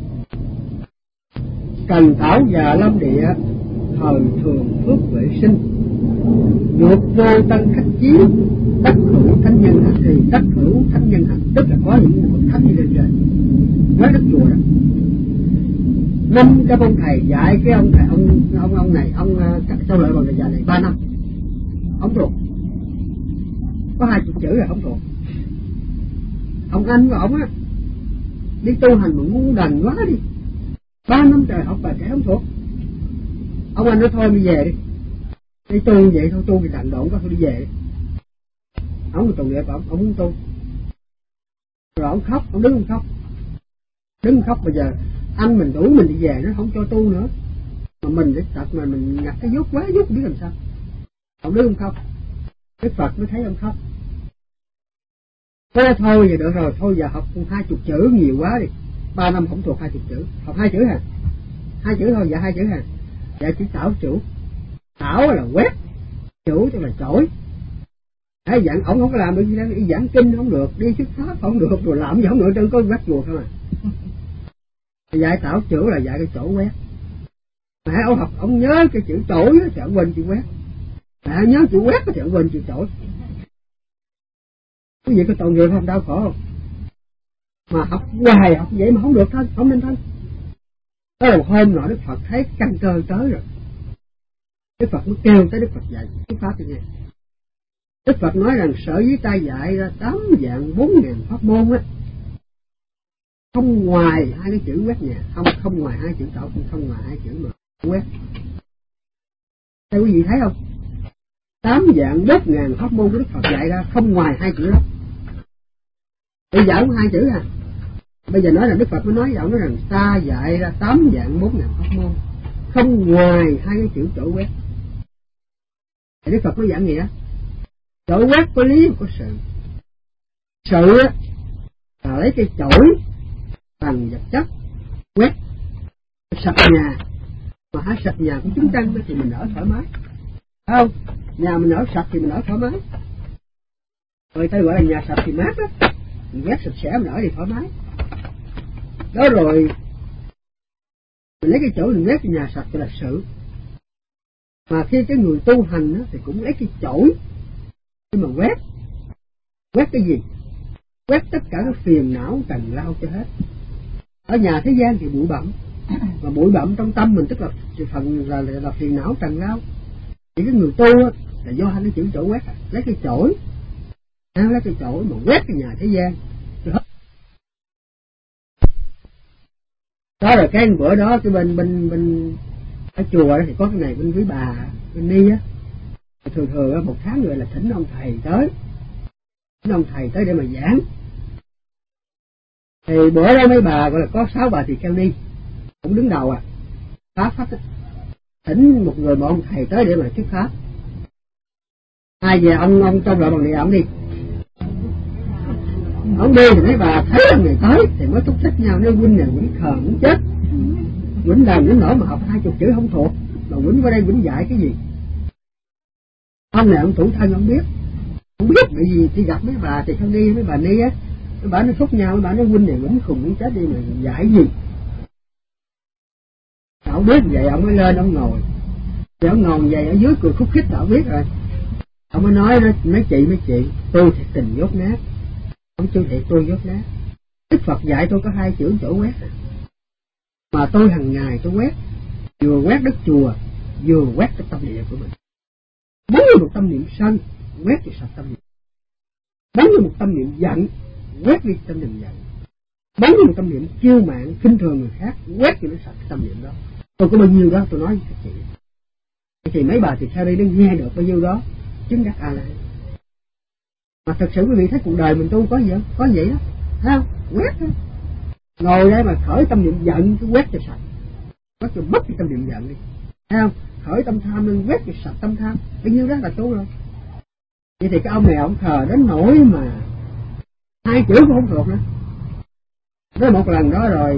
Cần thảo già lâm địa, thời thường phước vệ sinh, nhược vô tăng khách chiếu, đắc hữu thánh nhân hạnh. Thì đắc hữu thánh nhân hạnh tức là có những bậc thánh như lên trên với đất chùa đó. Năm cái ông thầy dạy cái ông thầy ông ông ông này ông Châu Lợi Bằng Đà Già này ba năm không thuộc, có hai chục chữ là không thuộc. Ông anh của ông á đi tu hành mà ngu đần quá đi, ba năm trời học bài kể không thuộc. Ông anh nói thôi đi về đi, đi tu vậy thôi, tu thì đặng độn có thôi đi về đi. Ông là tội nghiệp ông, ông muốn tu. Rồi ông khóc, ông đứng ông khóc, đứng khóc. Bây giờ anh mình đuổi mình đi về, nó không cho tu nữa, mà mình để thật mà mình ngặt cái dốt quá dốt biết làm sao. Ông đứng ông khóc, Đức Phật mới thấy ông khóc. Thế thôi giờ được rồi, thôi giờ học hai chục chữ nhiều quá đi, ba năm không thuộc hai chục chữ, học hai chữ hả? Hai chữ thôi, dạ hai chữ hả? Dạ chữ tảo chủ, tảo là quét, chủ tức là chổi. Hãy dặn ổng không có làm được gì đâu, đi giảng kinh không được, đi thuyết pháp không được, rồi làm gì không được, trên có quét chùa thôi mà. Dạy tảo chủ là dạy cái chỗ quét. Mà ông học ông nhớ cái chữ chổi thì ông quên chữ quét, mà nhớ chữ quét thì ông quên chữ chổi. Cái gì có tội nghiệp không, đau khổ không? Mà học hoài học vậy mà không được thân, không nên thân. Đó là hôm nọ Đức Phật thấy căn cơ tới rồi, Đức Phật mới kêu tới Đức Phật dạy thuyết pháp cho nghe. Đức Phật nói rằng sở dĩ ta dạy ra tám vạn bốn ngàn pháp môn á, không ngoài hai cái chữ quét nhà, không không ngoài hai chữ cậu, không ngoài hai chữ mà quét. Theo quý vị thấy không? Tám dạng đốt ngàn pháp môn của Đức Phật dạy ra không ngoài hai chữ đó. Bây giờ không hai chữ à. Bây giờ nói là Đức Phật mới nói giọng nói rằng ta dạy ra tám dạng bốn ngàn pháp môn, không ngoài hai cái chữ chỗ quét. Thì Đức Phật mới giảng nghĩa. Chỗ quét có lý có sự. Sự là lấy cái chổi bằng vật chất quét sạch nhà, mà hãy sạch nhà của chúng ta thì mình ở thoải mái, phải không? Nhà mình ở sạch thì mình ở thoải mái. Người ta gọi là nhà sạch thì mát đó, mình quét sạch sẽ mình ở thì thoải mái. Đó rồi mình lấy cái chổi mình quét cái nhà sạch thì là sự. Mà khi cái người tu hành đó, thì cũng lấy cái chổi nhưng mà quét. Quét cái gì? Quét tất cả các phiền não trần lao cho hết. Ở nhà thế gian thì bụi bặm, mà bụi bặm trong tâm mình tức là phần là, là, là phiền não trần lao. Thì cái người tu á, là do hai cái chữ chổi quét, lấy cái chổi, lấy cái chổi mà quét cái nhà thế gian. Đó là cái bữa đó cái bên bên bên ở chùa thì có cái này bên quý bà bên ni á, thường thường một tháng rồi là thỉnh ông thầy tới, thỉnh ông thầy tới để mà giảng. Thì bữa đó mấy bà gọi là có sáu bà tỳ kheo ni cũng đứng đầu à, phá pháp á, thỉnh một người một ông thầy tới để mà thuyết pháp. Ai về ông ông trong lại bằng này ông đi, ông đi thì mấy bà thấy ông này tới thì mới thúc thích nhau, nói huynh này huynh khờ muốn chết, huynh làm huynh nổi mà học hai chục chữ không thuộc, mà huynh qua đây huynh dạy cái gì? Ông này ông thủ thân ông biết, không biết bởi vì khi gặp mấy bà thì không đi mấy bà ni á, mấy bà nó thúc nhau, mấy bà nói huynh này huynh khùng muốn chết đi mà dạy gì? Ông biết vậy ông mới lên ông ngồi, thì ông ngồi vậy ở dưới cười khúc khích, ông biết rồi. Ông mới nói đó, mấy chị mấy chị, tôi thiệt tình dốt nát, ông chưa thiệt tôi dốt nát. Đức Phật dạy tôi có hai chữ chỗ quét à. Mà tôi hàng ngày tôi quét, vừa quét đất chùa, vừa quét cái tâm địa của mình. Muốn như một tâm niệm sân, quét thì sạch tâm niệm. Muốn như một tâm niệm giận, quét đi tâm niệm giận. Muốn như một tâm niệm kiêu mạn, khinh thường người khác, quét thì nó sạch cái tâm niệm đó. Tôi có bao nhiêu đó tôi nói với các chị. Thì mấy bà thì theo đây nó nghe được bao nhiêu đó, chứng đắc A Lại. Mà thật sự quý vị thấy cuộc đời mình tu có gì không? Có vậy đó, thấy không? Quét thôi. Ngồi đây mà khởi tâm niệm giận, cứ quét cho sạch, quét cho mất cái tâm niệm giận đi, thấy không? Khởi tâm tham nên quét cho sạch tâm tham, bao nhiêu đó là tu rồi. Vậy thì cái ông này ông thờ đến nỗi mà hai chữ cũng không thuộc nữa. Đó một lần đó rồi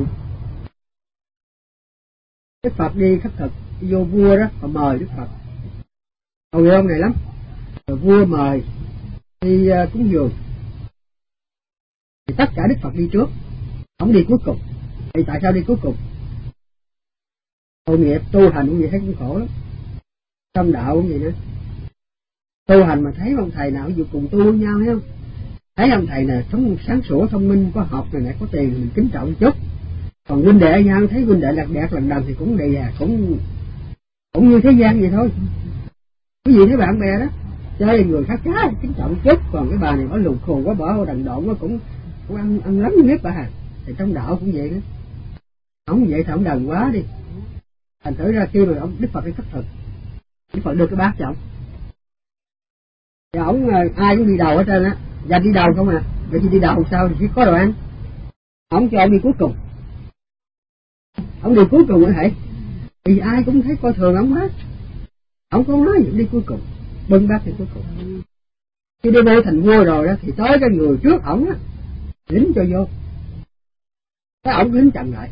Đức Phật đi khất thực, đi vô vua đó, họ mời Đức Phật. Hồi ông này lắm, rồi vua mời đi uh, cúng dường. Thì tất cả Đức Phật đi trước, ông đi cuối cùng. Thì tại sao đi cuối cùng? Tội nghiệp tu hành cũng vậy, thấy cũng khổ lắm. Trong đạo cũng vậy nữa. Tu hành mà thấy ông thầy nào dù cùng tu với nhau, thấy không? Thấy ông thầy này sống sáng sủa, thông minh, có học này, này có tiền thì mình kính trọng chút. Còn huynh đệ nhau thấy huynh đệ lạc đẹp lần đần thì cũng đầy à, cũng cũng như thế gian vậy thôi. Cái gì với bạn bè đó, chơi người khác cá kính trọng chút, còn cái bà này có lùn khùng quá, bỏ đần độn quá, cũng cũng ăn ăn lắm như biết bà hà. Thì trong đạo cũng vậy đó. Ông vậy thì ông đần quá đi. Thành thử ra khi mà ông Đức Phật đi khất thực, Đức Phật đưa cái bát cho ông. Thì ông ai cũng đi đầu ở trên á, dành đi đầu không à, vậy thì đi đầu sao thì chỉ có đồ ăn. Ông cho ông đi cuối cùng. Ông đi cuối cùng hả? Thì ai cũng thấy coi thường ông hết. Ông không nói gì đi cuối cùng, bưng bát thì cuối cùng. Khi đi vô thành vua rồi đó thì tới cái người trước ổng á, lính cho vô. Cái ổng lính chặn lại.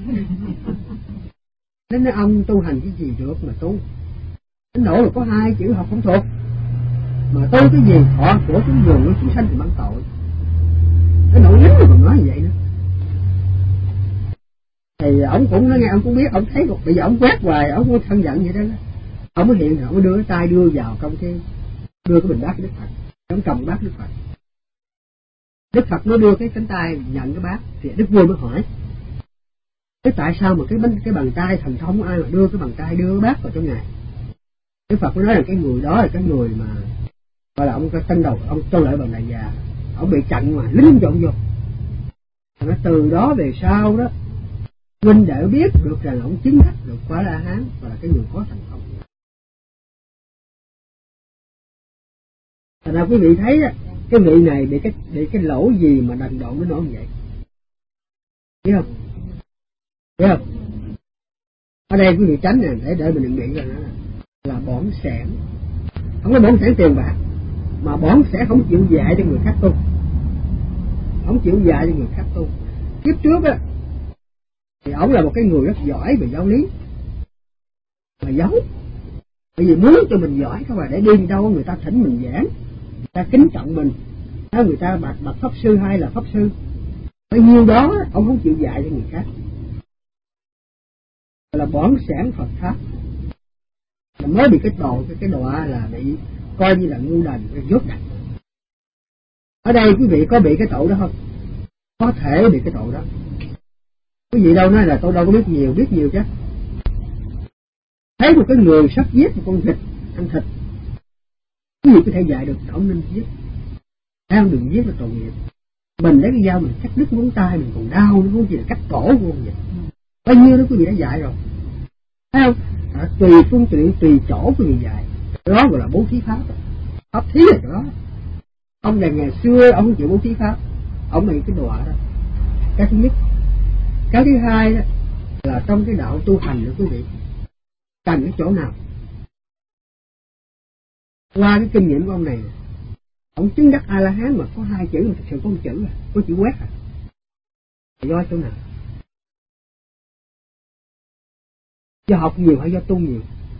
Nên nói ông tu hành cái gì được mà tu. Đến nỗi là có hai chữ học không thuộc. Mà tu cái gì họ của chúng vườn chúng sanh thì mang tội. Cái nỗi lính mà còn nói như vậy nữa. Thì ổng cũng nói nghe, ông cũng biết, ông thấy bây giờ ổng quét hoài, ổng cũng thân giận vậy đó. Ông mới hiện, ổng mới đưa cái tay đưa vào trong cái, đưa cái bình bát Đức Phật, ông cầm bát Đức Phật. Đức Phật mới đưa cái cánh tay nhận cái bát, thì Đức vua mới hỏi, thế tại sao mà cái cái bàn tay thần thông ai mà đưa cái bàn tay đưa cái bát vào cho ngài? Đức Phật mới nói là cái người đó là cái người mà gọi là ông cái tân đầu, ông Tô Lợi Bằng Đại Già, ông bị chặn mà lính cho ông vô. Và từ đó về sau đó, huynh đệ biết được rằng ông chứng đắc được quả La Hán và là cái người có thành công. Thành ra quý vị thấy đó, cái vị này bị cái bị cái lỗi gì mà đần độn đến nỗi như vậy, biết không? Biết không? Ở đây quý vị tránh nè, để đợi mình đừng nghĩ rằng là, là bỏng sẻn, không có bỏng sẻn tiền bạc, mà bỏng sẻn không chịu dạy cho người khác tu, không chịu dạy cho người khác tu. Kiếp trước á thì ông là một cái người rất giỏi về giáo lý, mà giấu, bởi vì muốn cho mình giỏi không phải để đi đâu người ta thỉnh mình giảng, người ta kính trọng mình, người ta bạch bạch pháp sư hay là pháp sư, bao nhiêu đó ông không chịu dạy cho người khác, là bỏng sẻn Phật pháp, là mới bị cái độ cái cái đọa là bị coi như là ngu đần, dốt đặt. Ở đây quý vị có bị cái tội đó không? Có thể bị cái tội đó. Quý vị đâu nói là tôi đâu có biết nhiều, biết nhiều chứ. Thấy một cái người sắp giết một con vịt ăn thịt, quý vị có thể dạy được không nên giết, đang đừng giết là tội nghiệp. Mình lấy cái dao mình cắt đứt ngón tay mình còn đau, nó không chỉ là cắt cổ của con vịt. Bao nhiêu đó quý vị đã dạy rồi, thấy không? À, tùy phương tiện tùy chỗ quý vị dạy, đó gọi là bố thí pháp, pháp thí là chỗ đó. Ông này ngày xưa ông không chịu bố thí pháp, ông này cái đọa đó. Cái thứ nhất. Cái thứ hai đó là trong cái đạo tu hành đó quý vị, cần cái chỗ nào. Qua cái kinh nghiệm của ông này, ông chứng đắc A La Hán mà có hai chữ, mà thực sự có một chữ, có chữ quét à. Do chỗ nào? Do học nhiều hay do tu nhiều?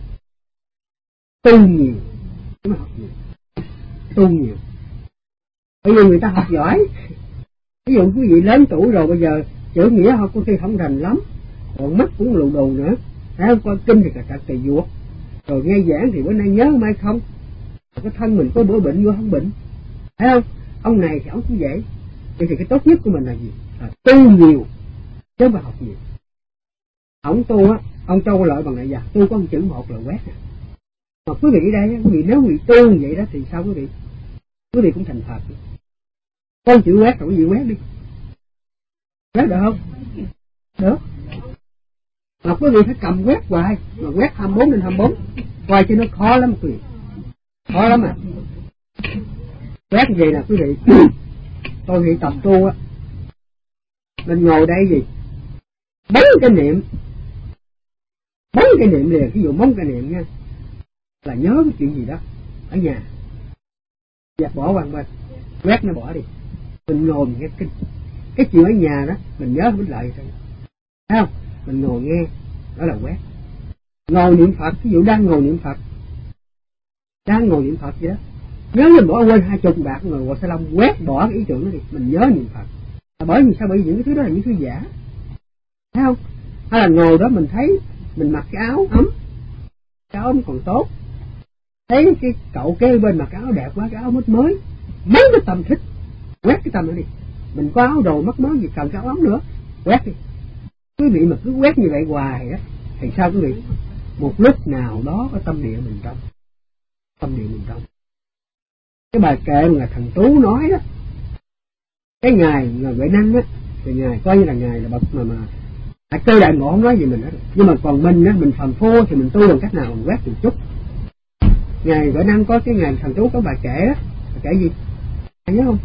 Tu nhiều, chứ mà học nhiều. Tu nhiều. Bây giờ người ta học giỏi, ví dụ quý vị lớn tuổi rồi, bây giờ chữ nghĩa họ có khi không rành lắm, còn mắt cũng lù đù nữa, thấy không? Coi kinh thì cả cả tùy vuột, rồi nghe giảng thì bữa nay nhớ mai không, cái thân mình có bữa bệnh vô không bệnh, thấy không? Ông này thì ông cũng vậy. Vậy thì cái tốt nhất của mình là gì? Là tu nhiều chứ không phải học nhiều. Ông tu á, ông Châu Lợi bằng này, dạ tu có một chữ một là quét. Mà quý vị ở đây, quý vị nếu quý vị tu như vậy đó thì sao quý vị? Quý vị cũng thành Phật. Con chữ quét rồi quý vị quét đi, quét được không? Được. Mà quý vị phải cầm quét hoài, mà quét hai mươi bốn đến hai mươi bốn, hoài cho nó khó lắm quý vị, khó lắm à. Quét như vậy là quý vị, tôi nghĩ tập tu á, mình ngồi đây gì, bấm cái niệm, bấm cái niệm liền, ví dụ bấm cái niệm nha, là nhớ cái chuyện gì đó ở nhà, dẹp bỏ qua bên, quét nó bỏ đi, mình ngồi mình nghe kinh, cái chuyện ở nhà đó mình nhớ không biết lại thôi, thấy không? Mình ngồi nghe, đó là quét. Ngồi niệm Phật, ví dụ đang ngồi niệm Phật, đang ngồi niệm Phật vậy đó, nhớ mình bỏ quên hai chục bạc ngồi ngồi salon, quét bỏ cái ý tưởng đó đi, mình nhớ niệm Phật. À, bởi vì sao? Bởi vì những cái thứ đó là những thứ giả, thấy không? Hay là ngồi đó mình thấy mình mặc cái áo ấm, cái áo ấm còn tốt, thấy cái cậu kế bên mặc cái áo đẹp quá, cái áo mất mới, mấy cái tâm thích, quét cái tâm đó đi. Mình có áo đồ mất mới gì cần cái áo ấm nữa, quét đi. Quý vị mà cứ quét như vậy hoài á, thì sao quý vị? Một lúc nào đó có tâm địa mình trong, tâm địa mình trong. Cái bài kệ mà thằng Tú nói đó, cái ngài là Huệ Năng á, thì ngài coi như là ngài là bậc mà mà à, cơ đại ngộ không nói gì mình hết. Nhưng mà còn mình á, mình phàm phu thì mình tu bằng cách nào mình quét một chút. Ngài Huệ Năng có cái ngài thằng Tú có bài kệ á, bài kệ gì? Anh nhớ không?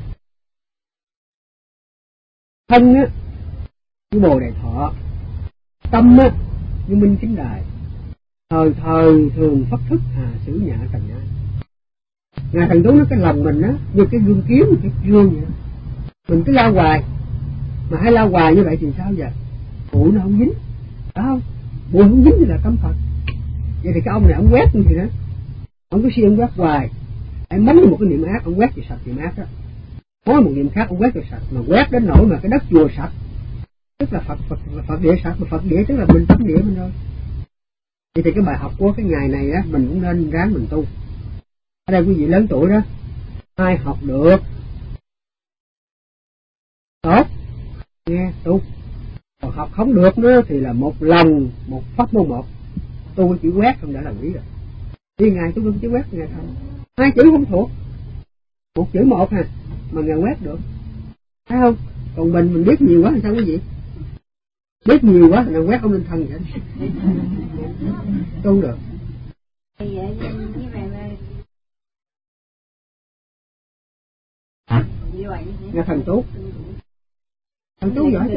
Thân á như Bồ Đề Thọ, tâm á như Minh Chính Đài, thời thời thường phất thức à xử nhã trần ai. Ngài thằng Tú nói cái lòng mình á như cái gương kiếm, cái gương vậy, mình cứ lao hoài, mà hay lao hoài như vậy thì sao giờ? Bụi nó không dính, phải không? Bụi không dính thì là tâm Phật. Vậy thì cái ông này ông quét như thế đó, ông cứ siêng quét hoài, anh mắng một cái niệm ác ông quét cho sạch niệm ác đó, có một niệm khác ông quét cho sạch, mà quét đến nỗi mà cái đất chùa sạch, tức là Phật Phật Phật địa sạch, mà Phật địa tức là mình tánh địa mình thôi. Vậy thì cái bài học của cái ngày này á, mình cũng nên ráng mình tu. Ở đây quý vị lớn tuổi đó, ai học được tốt nghe tu, còn học không được nữa thì là một lòng một pháp môn một, tu chỉ quét không đã là quý rồi. Đi ngài tu không chỉ quét ngài không, hai chữ không thuộc, một chữ một à mà ngài quét được, thấy không? Còn mình mình biết nhiều quá thì sao quý vị? Biết nhiều quá thì nó quét không lên thân vậy. Không được. Nghe thần Tú. Thần Tú giỏi chứ.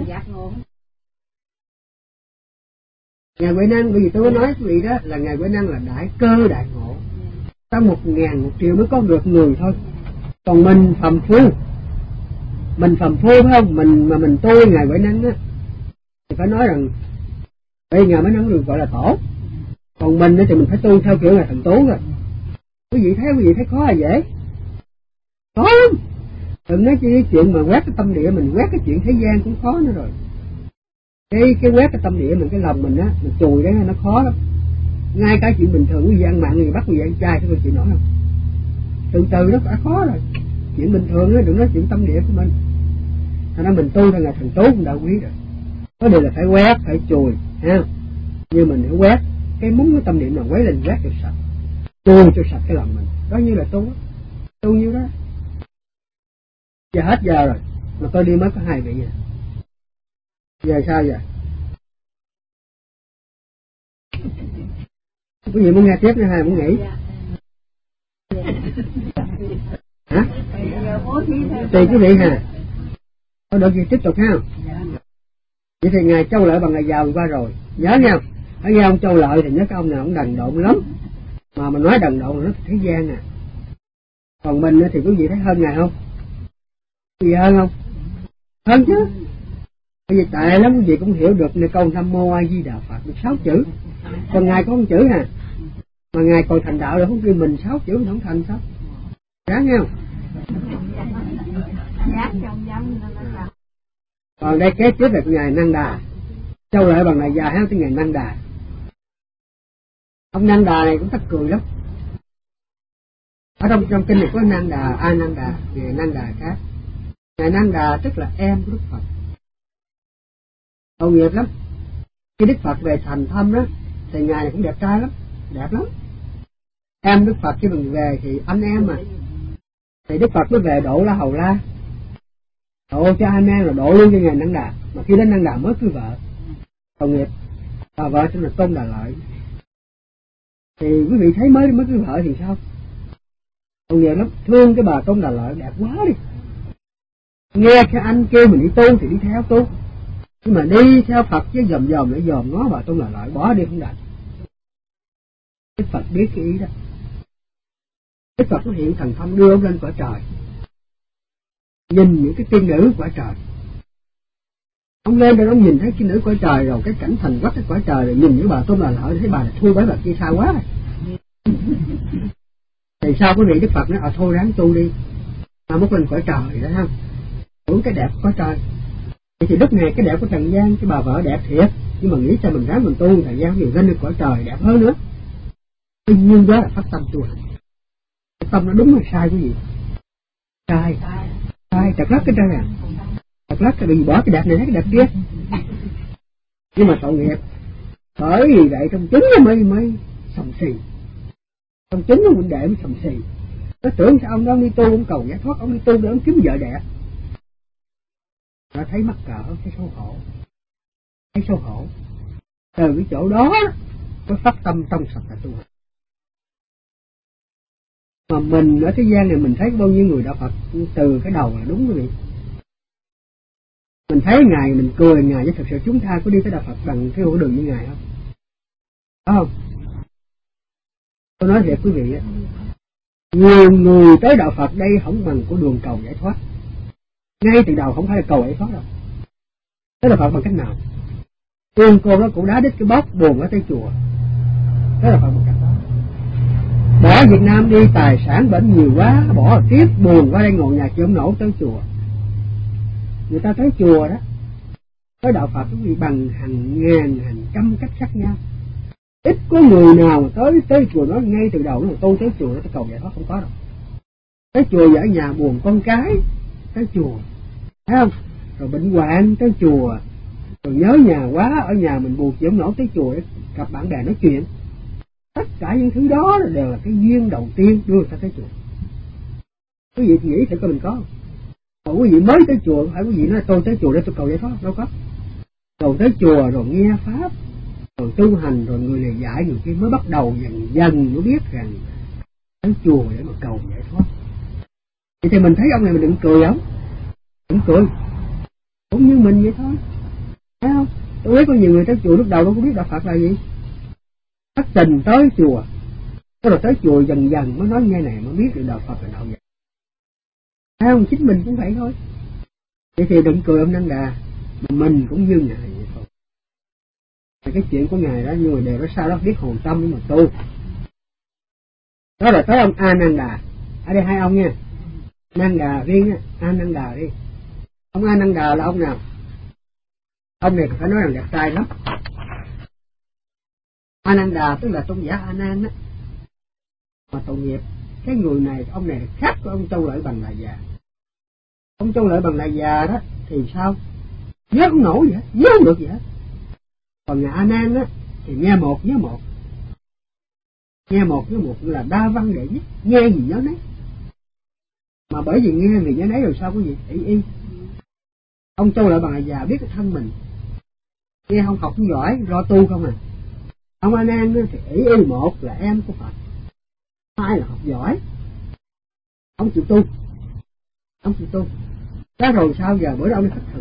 Ngài Huệ Năng, bởi vì tôi nói quý vị đó là Ngài Huệ Năng là đại cơ đại ngộ. Sau một ngàn một triệu mới có được người thôi. Còn mình phàm phu, mình phàm phu phải không? Mình mà mình tu Ngài Huệ Năng á thì phải nói rằng đây Ngài mới nói được gọi là tổ. Còn mình thì mình phải tu theo kiểu Ngài Thần Tú rồi. Quý vị thấy quý vị thấy khó là dễ. Khó lắm. Đừng nói chi chuyện mà quét cái tâm địa mình, quét cái chuyện thế gian cũng khó nữa rồi. Cái cái quét cái tâm địa mình, cái lòng mình á, mình chùi đấy nó khó lắm. Ngay cả chuyện bình thường quý vị ăn mặn thì bắt quý vị ăn chay thì quý vị nổi không? Từ từ nó đã khó rồi. Chuyện bình thường á, đừng nói chuyện tâm địa của mình. Thành ra mình tu theo Ngài Thần Tú cũng đã quý rồi. Có điều là phải quét, phải chùi ha. Nhưng mình phải quét cái muốn cái tâm niệm mà quấy lên quét cho sạch, chùi cho sạch cái lòng mình. Đó như là tu, tu như đó. Giờ hết giờ rồi, mà tôi đi mới có hai vị rồi. Giờ sao giờ? Quý vị muốn nghe tiếp nữa hay muốn nghỉ? Hả? Tùy quý vị hả? Có được gì tiếp tục ha? Vậy thì Ngài Châu Lợi bằng Ngài Giàu qua rồi. Nhớ nha, ở nghe ông Châu Lợi thì nhớ cái ông nào ông đần độn lắm. Mà mình nói đần độn nó thế gian à. Còn mình thì quý vị thấy hơn Ngài không? Quý vị hơn không? Hơn chứ. Bởi vì tệ lắm quý vị cũng hiểu được câu Nam Mô A Di Đà Phật được sáu chữ. Còn Ngài có một chữ hả? Mà Ngài còn thành đạo rồi không kêu mình sáu chữ mình không thành sao? Ráng nghe không? Còn đây kế tiếp là Ngài Năng Đà. Châu Lợi bằng Ngài Già hay tới Ngài Năng Đà. Ông Năng Đà này cũng thật cười lắm. Ở trong trong kinh này có Năng Đà, A Năng Đà, Ngài Năng Đà khác. Ngài Năng Đà tức là em của Đức Phật. Tội nghiệp lắm. Khi Đức Phật về thành thăm đó thì Ngài này cũng đẹp trai lắm, đẹp lắm. Em Đức Phật khi mình về thì anh em mà. Thì Đức Phật mới về độ La Hầu La. Độ cho anh em là độ luôn cho Ngài Năng Đà. Mà khi đến Năng Đà mới cưới vợ. Tội nghiệp. Bà vợ tên là Tôn Đà Lợi. Thì quý vị thấy mới mới cưới vợ thì sao? Tội nghiệp lắm. Thương cái bà Tôn Đà Lợi đẹp quá đi. Nghe cái anh kêu mình đi tu thì đi theo tu. Nhưng mà đi theo Phật chứ dòm dòm để dòm ngó bà Tôn Đà Lợi bỏ đi không đành. Đức Phật biết cái ý đó. Đức Phật có hiện thần thông đưa ông lên cõi trời. Nhìn những cái tiên nữ cõi trời. Ông lên rồi ông nhìn thấy tiên nữ cõi trời rồi cái cảnh thần quách cái cõi trời rồi nhìn những bà Tôn Đà Lợi thấy bà này thua bởi bà kia xa quá rồi. Thì sao quý vị Đức Phật nói à thôi ráng tu đi. Mà mất lên cõi trời đó không? Uống cái đẹp cõi trời. Thì lúc này cái đẹp của trần gian cái bà vợ đẹp thiệt, nhưng mà nghĩ sao mình ráng mình tu thời gian nhiều lên được cõi trời đẹp hơn nữa. Tuy nhiên đó là phát tâm tu hành. Cái tâm nó đúng hay sai cái gì? Sai, sai chặt lắc cái trời à, chặt lắc cái bị bỏ cái đẹp này cái đẹp kia. Nhưng mà tội nghiệp, bởi vì vậy trong chính nó mới mới sầm xì, trong chính nó huynh đệ mới sầm xì. Nó tưởng sao ông đó đi tu ông cầu giải thoát, ông đi tu để ông kiếm vợ đẹp. Nó thấy mắc cỡ, thấy xấu hổ, thấy xấu hổ. Từ cái chỗ đó có phát tâm trong sạch là tu hành. Mà mình ở thế gian này mình thấy bao nhiêu người đạo Phật từ cái đầu là đúng quý vị. Mình thấy Ngài mình cười Ngài, chứ thực sự chúng ta có đi tới đạo Phật bằng cái con đường như Ngài không? Có không? Tôi nói thiệt quý vị á, nhiều người tới đạo Phật đây không bằng của đường cầu giải thoát. Ngay từ đầu không phải là cầu giải thoát đâu. Tới đạo Phật bằng cách nào? Tương cô đó cũng đá đít cái bóc buồn ở tới chùa. Tới đạo Phật bằng cách đó. Bỏ Việt Nam đi, tài sản bệnh nhiều quá, bỏ tiếp buồn qua đây ngồi nhà chịu nổ tới chùa. Người ta tới chùa đó, tới đạo Phật cũng bị bằng hàng ngàn, hàng trăm cách khác nhau. Ít có người nào mà tới tới chùa nó ngay từ đầu nó tôi tới chùa nó tới cầu giải thoát, không có đâu. Tới chùa ở nhà buồn con cái, tới chùa, thấy không? Rồi bệnh hoạn tới chùa, rồi nhớ nhà quá ở nhà mình buồn chịu nổ tới chùa để gặp bạn bè nói chuyện. Tất cả những thứ đó đều là cái duyên đầu tiên đưa người ta tới chùa. Quý vị nghĩ thử coi mình có không? Còn quý vị mới tới chùa, phải quý vị nói tôi tới chùa để tôi cầu giải thoát, đâu có. Cầu tới chùa rồi nghe pháp, rồi tu hành, rồi người này giải, người kia mới bắt đầu dần dần mới biết rằng tới chùa để mà cầu giải thoát. Vậy thì mình thấy ông này mình đừng cười không? Đừng cười. Cũng như mình vậy thôi. Thấy không? Tôi biết có nhiều người tới chùa lúc đầu đâu có biết đạo Phật là gì. Thất tình tới chùa, rồi tới chùa dần dần mới nói nghe này mới biết được đạo Phật là đạo gì. Thấy không? Chính mình cũng vậy thôi. Vậy thì đừng cười ông Năng Đà, mình cũng như ngài vậy thôi. Cái chuyện của ngài đó nhưng mà đều đó sau đó biết hồn tâm nhưng mà tu. Đó là tới ông A Nan Đà. Ở đây hai ông nha. Nan Đà riêng á, A Nan Đà riêng. Ông A Nan Đà là ông nào? Ông này phải nói rằng đẹp trai lắm. A Nan Đà tức là tôn giả A Nan á. Mà tội nghiệp, cái người này, ông này khác với ông Châu Lợi Bằng Lại Già. Ông Châu Lợi Bằng Lại Già đó thì sao? Nhớ không nổi vậy, nhớ không được vậy. Còn nhà A Nan á thì nghe một nhớ một, nghe một nhớ một là đa văn đệ nhất, nghe gì nhớ nấy. Mà bởi vì nghe vì nhớ nấy rồi sao có gì ý y. Ông Châu Lợi Bằng Lại Già biết cái thân mình, nghe không học không giỏi, lo tu không à. Ông A Nan thì ý y một là em của Phật, hai là học giỏi, ông chịu tu, ông chịu tu. Đó rồi sao giờ bữa đâu đi khất thực,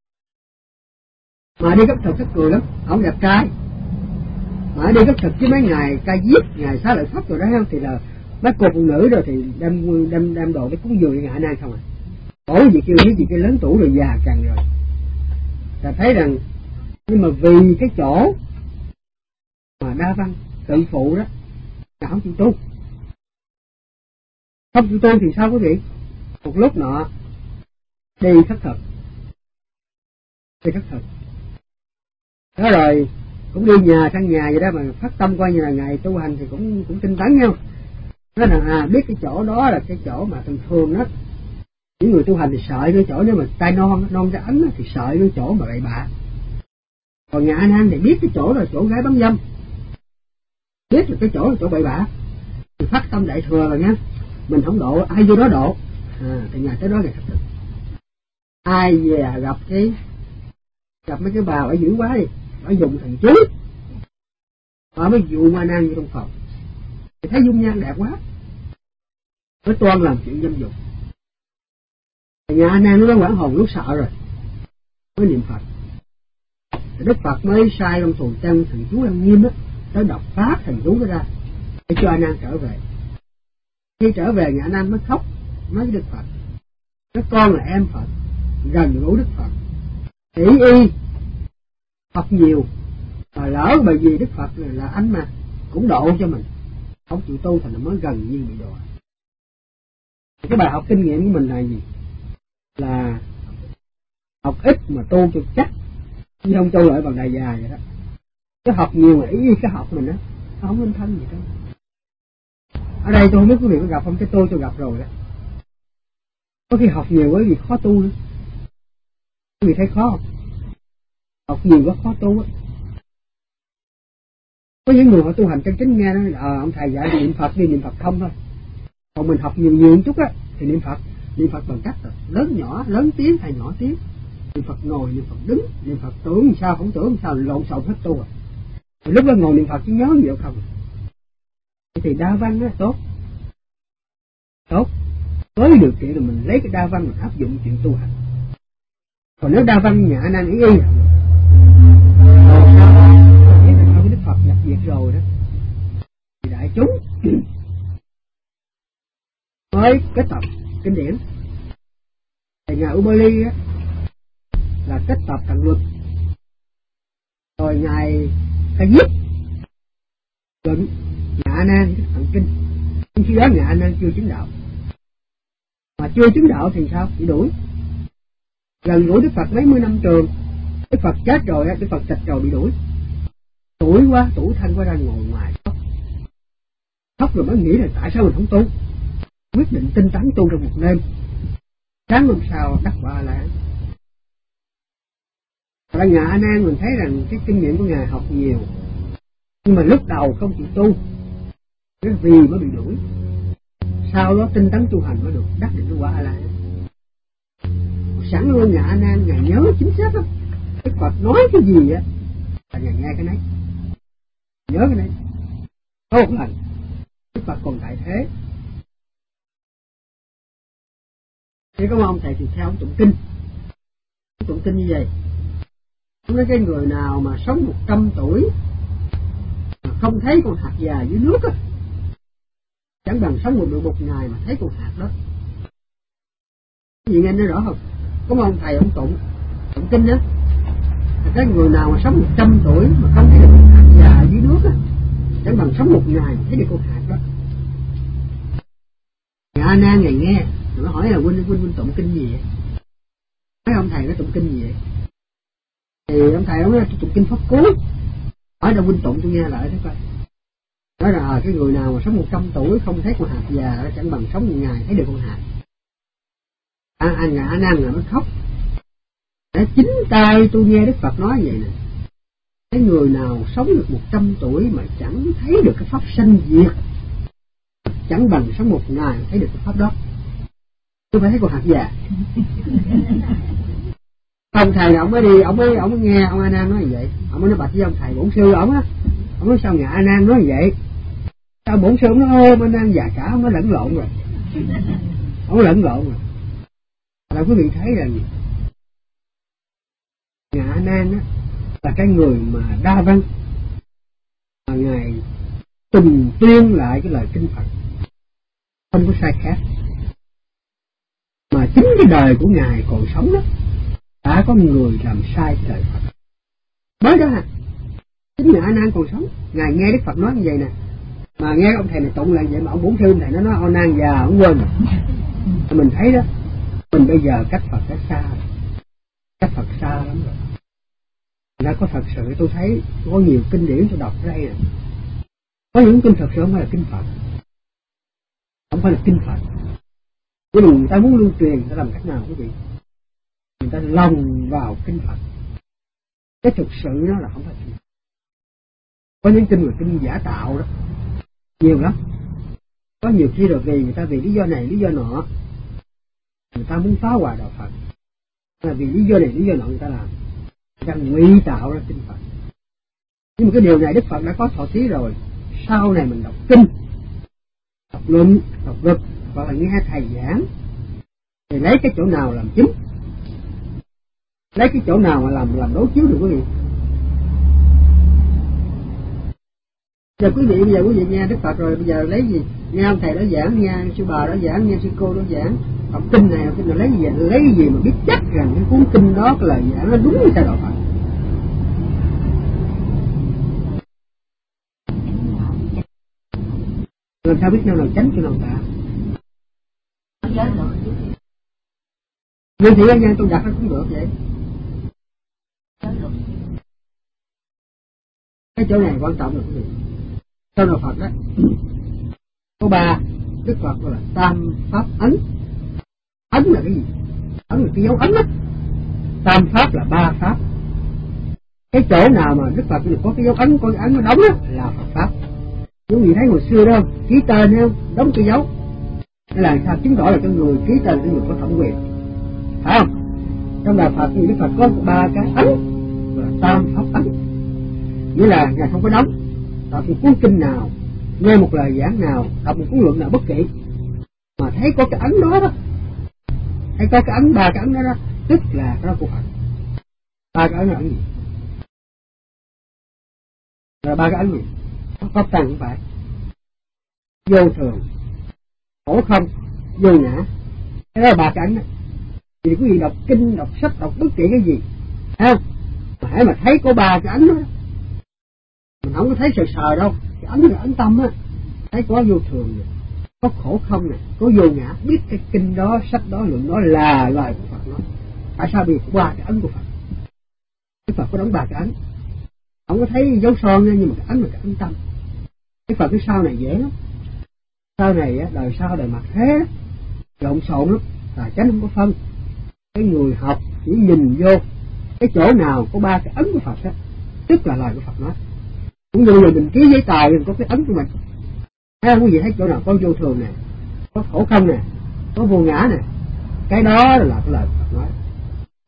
mà đi khất thực thích cười lắm, ông đẹp trai, mà đi khất thực với mấy ngày ca diếp, ngày xá lợi Pháp rồi đó không thì là mấy cô phụ nữ rồi thì đem đem đem đồ để cúng dường cho ngài A Nan không à. Khổ gì kêu mấy gì kia lớn tuổi rồi già càng rồi. Ta thấy rằng nhưng mà vì cái chỗ mà đa văn tự phụ đó là không chịu tu. Không chịu tu thì sao quý vị? Một lúc nọ đi khất thực, đi khất thực, đó rồi cũng đi nhà sang nhà vậy đó mà phát tâm coi như là ngày tu hành thì cũng cũng tinh tấn nhau. Nói rằng à biết cái chỗ đó là cái chỗ mà thường thường đó những người tu hành thì sợ cái chỗ nếu mà tay non non ra ấn thì sợ cái chỗ mà bậy bạ. Còn nhà A Nan thì biết cái chỗ là chỗ gái bán dâm, biết là cái chỗ là chỗ bậy bạ thì phát tâm đại thừa rồi nhá, mình không độ ai vô đó độ à, thì nhà tới đó ngày khất thực. Ai về gặp cái gặp mấy cái bà ở dữ quá đi, ở dùng thần chú họ mới dụ A Nan vô trong phòng thì thấy dung nhan đẹp quá, nó toan làm chuyện dâm dục. Nhà A Nan nó quảng hồn lúc sợ rồi mới niệm Phật. Đức Phật mới sai trong thù chân thần chú Lăng Nghiêm á tới đọc pháp thần chú đó ra để cho A Nan trở về. Khi trở về nhà A Nan mới khóc nói với Đức Phật, nói con là em Phật, gần gũi Đức Phật, tỷ y học nhiều mà lỡ bởi vì Đức Phật là, là anh mà cũng độ cho mình, không chịu tu thành mới gần như bị độ. Cái bài học kinh nghiệm của mình là gì? Là học ít mà tu cho chắc, như ông Châu Lợi Bằng Đại Già vậy đó. Cái học nhiều mà ý cái học mình đó nó không nên thân gì đâu. Ở đây tôi không biết quý vị có gặp không, cái tôi tôi gặp rồi đó. Có khi học nhiều quá vì khó tu nữa. Quý vị thấy khó không? Học nhiều quá khó tu á. Có những người họ tu hành chân chính nghe nói ờ à, ông thầy dạy niệm Phật đi, niệm Phật không thôi. Còn mình học nhiều nhiều một chút á thì niệm Phật, niệm Phật bằng cách rồi lớn nhỏ, lớn tiếng hay nhỏ tiếng, niệm Phật ngồi, niệm Phật đứng, niệm Phật tưởng sao không tưởng sao lộn xộn hết tu à. Thì lúc đó ngồi niệm Phật chỉ nhớ nhiều không. Thì đa văn á tốt, tốt, với điều kiện là mình lấy cái đa văn mình áp dụng chuyện tu hành. Còn nếu đa văn nhà năng ý y rồi sao đó biết là sau Đức Phật nhập diệt rồi đó thì đại chúng mới kết tập kinh điển. Thì nhà Ubali á là kết tập tạng luật, rồi ngài Ca Diếp luận, nhà A Nan tạng kinh. Nhưng khi đó nhà A Nan chưa chứng đạo, mà chưa chứng đạo thì sao? Bị đuổi. Gần gũi Đức Phật mấy mươi năm trường, Đức Phật chết rồi á, Đức Phật tịch rồi bị đuổi. Tuổi quá, tuổi thân quá ra ngồi ngoài khóc. Khóc rồi mới nghĩ là tại sao mình không tu. Quyết định tinh tấn tu trong một đêm. Sáng hôm sau đắc quả A La. Và nhà A Nan mình thấy rằng cái kinh nghiệm của ngài học nhiều, nhưng mà lúc đầu không chịu tu, cái vì mới bị đuổi. Sau đó tinh tấn tu hành mới được đắc định quả A La. sẵn luôn ngài A Nan, ngài nhớ chính xác lắm. Đức Phật nói cái gì á là ngài nghe cái nấy, nhớ cái nấy. Có một lần Đức Phật còn tại thế, thì có một ông thầy thì theo ông tụng kinh, ông tụng kinh như vậy. Ông nói cái người nào mà sống một trăm tuổi mà không thấy con hạt già dưới nước á, chẳng bằng sống một được một ngày mà thấy con hạt đó. Cái gì nghe nó rõ không? Có một ông thầy ông tụng tụng kinh đó, là cái người nào mà sống một trăm tuổi mà không thấy được con hạt già dưới nước á, chẳng bằng sống một ngày mà thấy được con hạt đó. Ngài A Nan ngày nghe, rồi nó hỏi là huynh huynh huynh tụng kinh gì vậy? Mấy ông thầy nó tụng kinh gì vậy? Thì ông thầy ông nói tụng kinh Pháp Cú. Hỏi đâu huynh tụng tôi nghe lại đó coi. Nói là cái người nào mà sống một trăm tuổi không thấy con hạt già, chẳng bằng sống một ngày thấy được con hạt. À, à, Ngài A Nan là nó khóc. Để chính tay tôi nghe Đức Phật nói vậy nè. Cái người nào sống được một trăm tuổi mà chẳng thấy được cái pháp sanh diệt, chẳng bằng sống một ngày thấy được cái pháp đó. Tôi phải thấy con hạt già. Ông thầy ông mới đi, ông mới ông mới nghe ông A Nan nói như vậy, ông mới nói bạch với ông thầy bổn sư ông á, ông nói sao Ngài A Nan nói như vậy? Sao bổn sư ông nói ôm A Nan già cả, ông nói lẫn lộn rồi, ông lẫn lộn rồi. Là quý vị thấy rằng Ngài A Nan á là cái người mà đa văn, mà ngài từng tuyên lại cái lời kinh Phật, không có sai khác. Mà chính cái đời của ngài còn sống đó, đã có người làm sai cái lời Phật. Mới đó hả? Chính Ngài A Nan còn sống, ngài nghe Đức Phật nói như vậy nè, mà nghe ông thầy này tụng lại vậy mà ông bổn sư thầy nó nói A Nan già, ông quên rồi. Mình thấy đó, mình bây giờ cách Phật đã xa rồi, cách Phật xa lắm rồi. Đã có thật sự tôi thấy có nhiều kinh điển tôi đọc ở đây nè, có những kinh thật sự không phải là kinh Phật, không phải là kinh Phật. Nhưng mà người ta muốn lưu truyền, người ta làm cách nào quý vị? Người ta lồng vào kinh Phật. Cái thực sự nó là không phải kinh. Có những kinh là kinh giả tạo đó, nhiều lắm. Có nhiều khi rồi vì người ta vì lý do này lý do nọ, người ta muốn phá hoại đạo Phật, là vì lý do này lý do nọ người ta làm, người ta ngụy tạo ra kinh Phật. Nhưng mà cái điều này Đức Phật đã có thọ ký rồi. Sau này mình đọc kinh, đọc luận, đọc luật, hoặc là nghe thầy giảng, thì lấy cái chỗ nào làm chính, lấy cái chỗ nào mà làm làm đối chiếu được quý vị. Giờ quý vị bây giờ quý vị nghe Đức Phật rồi, bây giờ lấy gì? Nghe ông thầy đó giảng, nghe sư bà đó giảng, nghe sư cô đó giảng, đọc kinh này đọc kinh này, lấy gì lấy gì mà biết chắc rằng cái cuốn kinh đó cái lời giảng nó đúng như theo đạo Phật. Làm sao biết nhau nào tránh chỗ nào tạ? Nhưng thì anh tôi đặt nó cũng được vậy. Cái chỗ này quan trọng là cái gì? Theo đạo Phật đó có ba, Đức Phật gọi là tam pháp ấn. Ấn là cái gì? Ấn là cái dấu ấn á. Tam pháp là ba pháp. Cái chỗ nào mà Đức Phật có cái dấu ấn, có cái ấn nó đóng á là Phật pháp. Quý vị thấy hồi xưa đó ký tên không? Đóng cái dấu. Đây là sao chứng tỏ là cái người ký tên là cái người có thẩm quyền, phải không? Trong đạo Phật thì Đức Phật có ba cái ấn là tam pháp ấn, nghĩa là ngài không có đóng. Đọc một cuốn kinh nào, nghe một lời giảng nào, đọc một cuốn luận nào bất kỳ mà thấy có cái ấn đó đó, hay có cái ấn ba cái ấn đó đó, tức là cái đó của Phật. Ba cái ấn là ấn gì? Là ba cái ấn gì? Pháp tăng cũng phải, vô thường, khổ không, vô ngã. Cái đó là ba cái ấn đó. Thì quý vị đọc kinh, đọc sách, đọc bất kỳ cái gì, ha, mà hãy mà thấy có ba cái ấn đó, mình không có thấy sờ sờ đâu. Cái ấn là ấn tâm á, thấy có vô thường này, có khổ không này, có vô ngã, biết cái kinh đó, sách đó, luận đó là lời của Phật nói. Tại sao bị ba cái ấn của Phật? Cái Phật có đóng ba cái ấn, không có thấy dấu son nha, nhưng mà cái ấn là cái ấn tâm. Cái Phật cái sau này dễ lắm. Sau này á, đời sau đời mặt thế lộn xộn lắm, là chánh không có phân. Cái người học chỉ nhìn vô cái chỗ nào có ba cái ấn của Phật á, tức là lời của Phật nói. Cũng như là mình ký giấy tờ mình có cái ấn của mình. Thấy không quý vị, thấy chỗ nào có vô thường nè, có khổ không nè, có vô ngã nè, cái đó là cái lời Phật nói.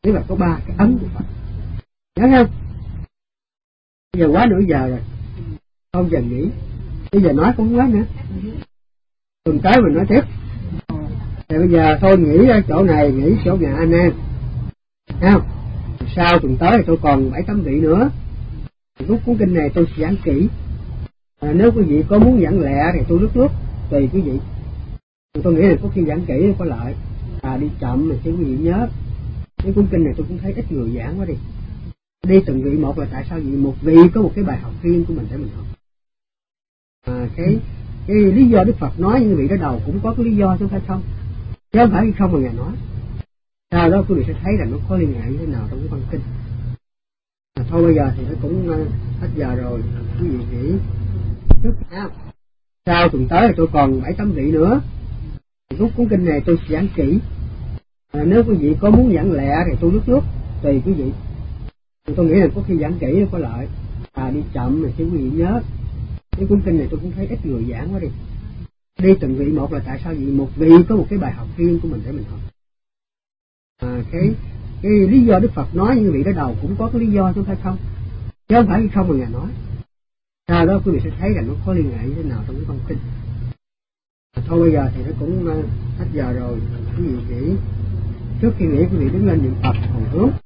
Nghĩa là có ba cái ấn của Phật. Nhớ không? Bây giờ quá nửa giờ rồi, không giờ nghỉ. Bây giờ nói cũng không nói nữa. Tuần tới mình nói tiếp. Thì bây giờ thôi nghỉ ở chỗ này, nghỉ chỗ nhà anh em. Thấy không? Sau tuần tới thì tôi còn bảy tám vị nữa. Rút cuốn kinh này tôi sẽ giảng kỹ. À, nếu quý vị có muốn giảng lẹ thì tôi rút rút tùy quý vị. Tôi nghĩ là có khi giảng kỹ có lợi. À, đi chậm mà chứ quý vị nhớ. Cái cuốn kinh này tôi cũng thấy ít người giảng quá đi. Đi từng vị một là tại sao vậy? Một vị có một cái bài học riêng của mình để mình học. À, cái cái lý do Đức Phật nói những vị đó đầu cũng có cái lý do chứ phải không? Chứ không phải không mà Ngài nói. Sau đó quý vị sẽ thấy rằng nó có liên hệ như thế nào trong cái văn kinh. À, thôi bây giờ thì nó cũng uh, hết giờ rồi, quý vị nghỉ trước nào. Sau tuần tới thì tôi còn bảy tám vị nữa. Rút cuốn kinh này tôi sẽ giảng kỹ. À, nếu quý vị có muốn giảng lẹ thì tôi rút rút tùy quý vị. Tôi nghĩ là có khi giảng kỹ có lợi. À, đi chậm mà chứ quý vị nhớ. Cái cuốn kinh này tôi cũng thấy ít người giảng quá đi. Đi từng vị một là tại sao vậy? Một vị có một cái bài học riêng của mình để mình học. À, cái cái lý do Đức Phật nói những vị đó đầu cũng có cái lý do chứ phải không? Chứ không phải không mà Ngài nói. Sau đó quý vị sẽ thấy rằng nó có liên hệ như thế nào trong cái văn kinh. À, thôi bây giờ thì nó cũng uh, hết giờ rồi, quý vị nghỉ. Trước khi nghỉ quý vị đứng lên niệm Phật hồi hướng.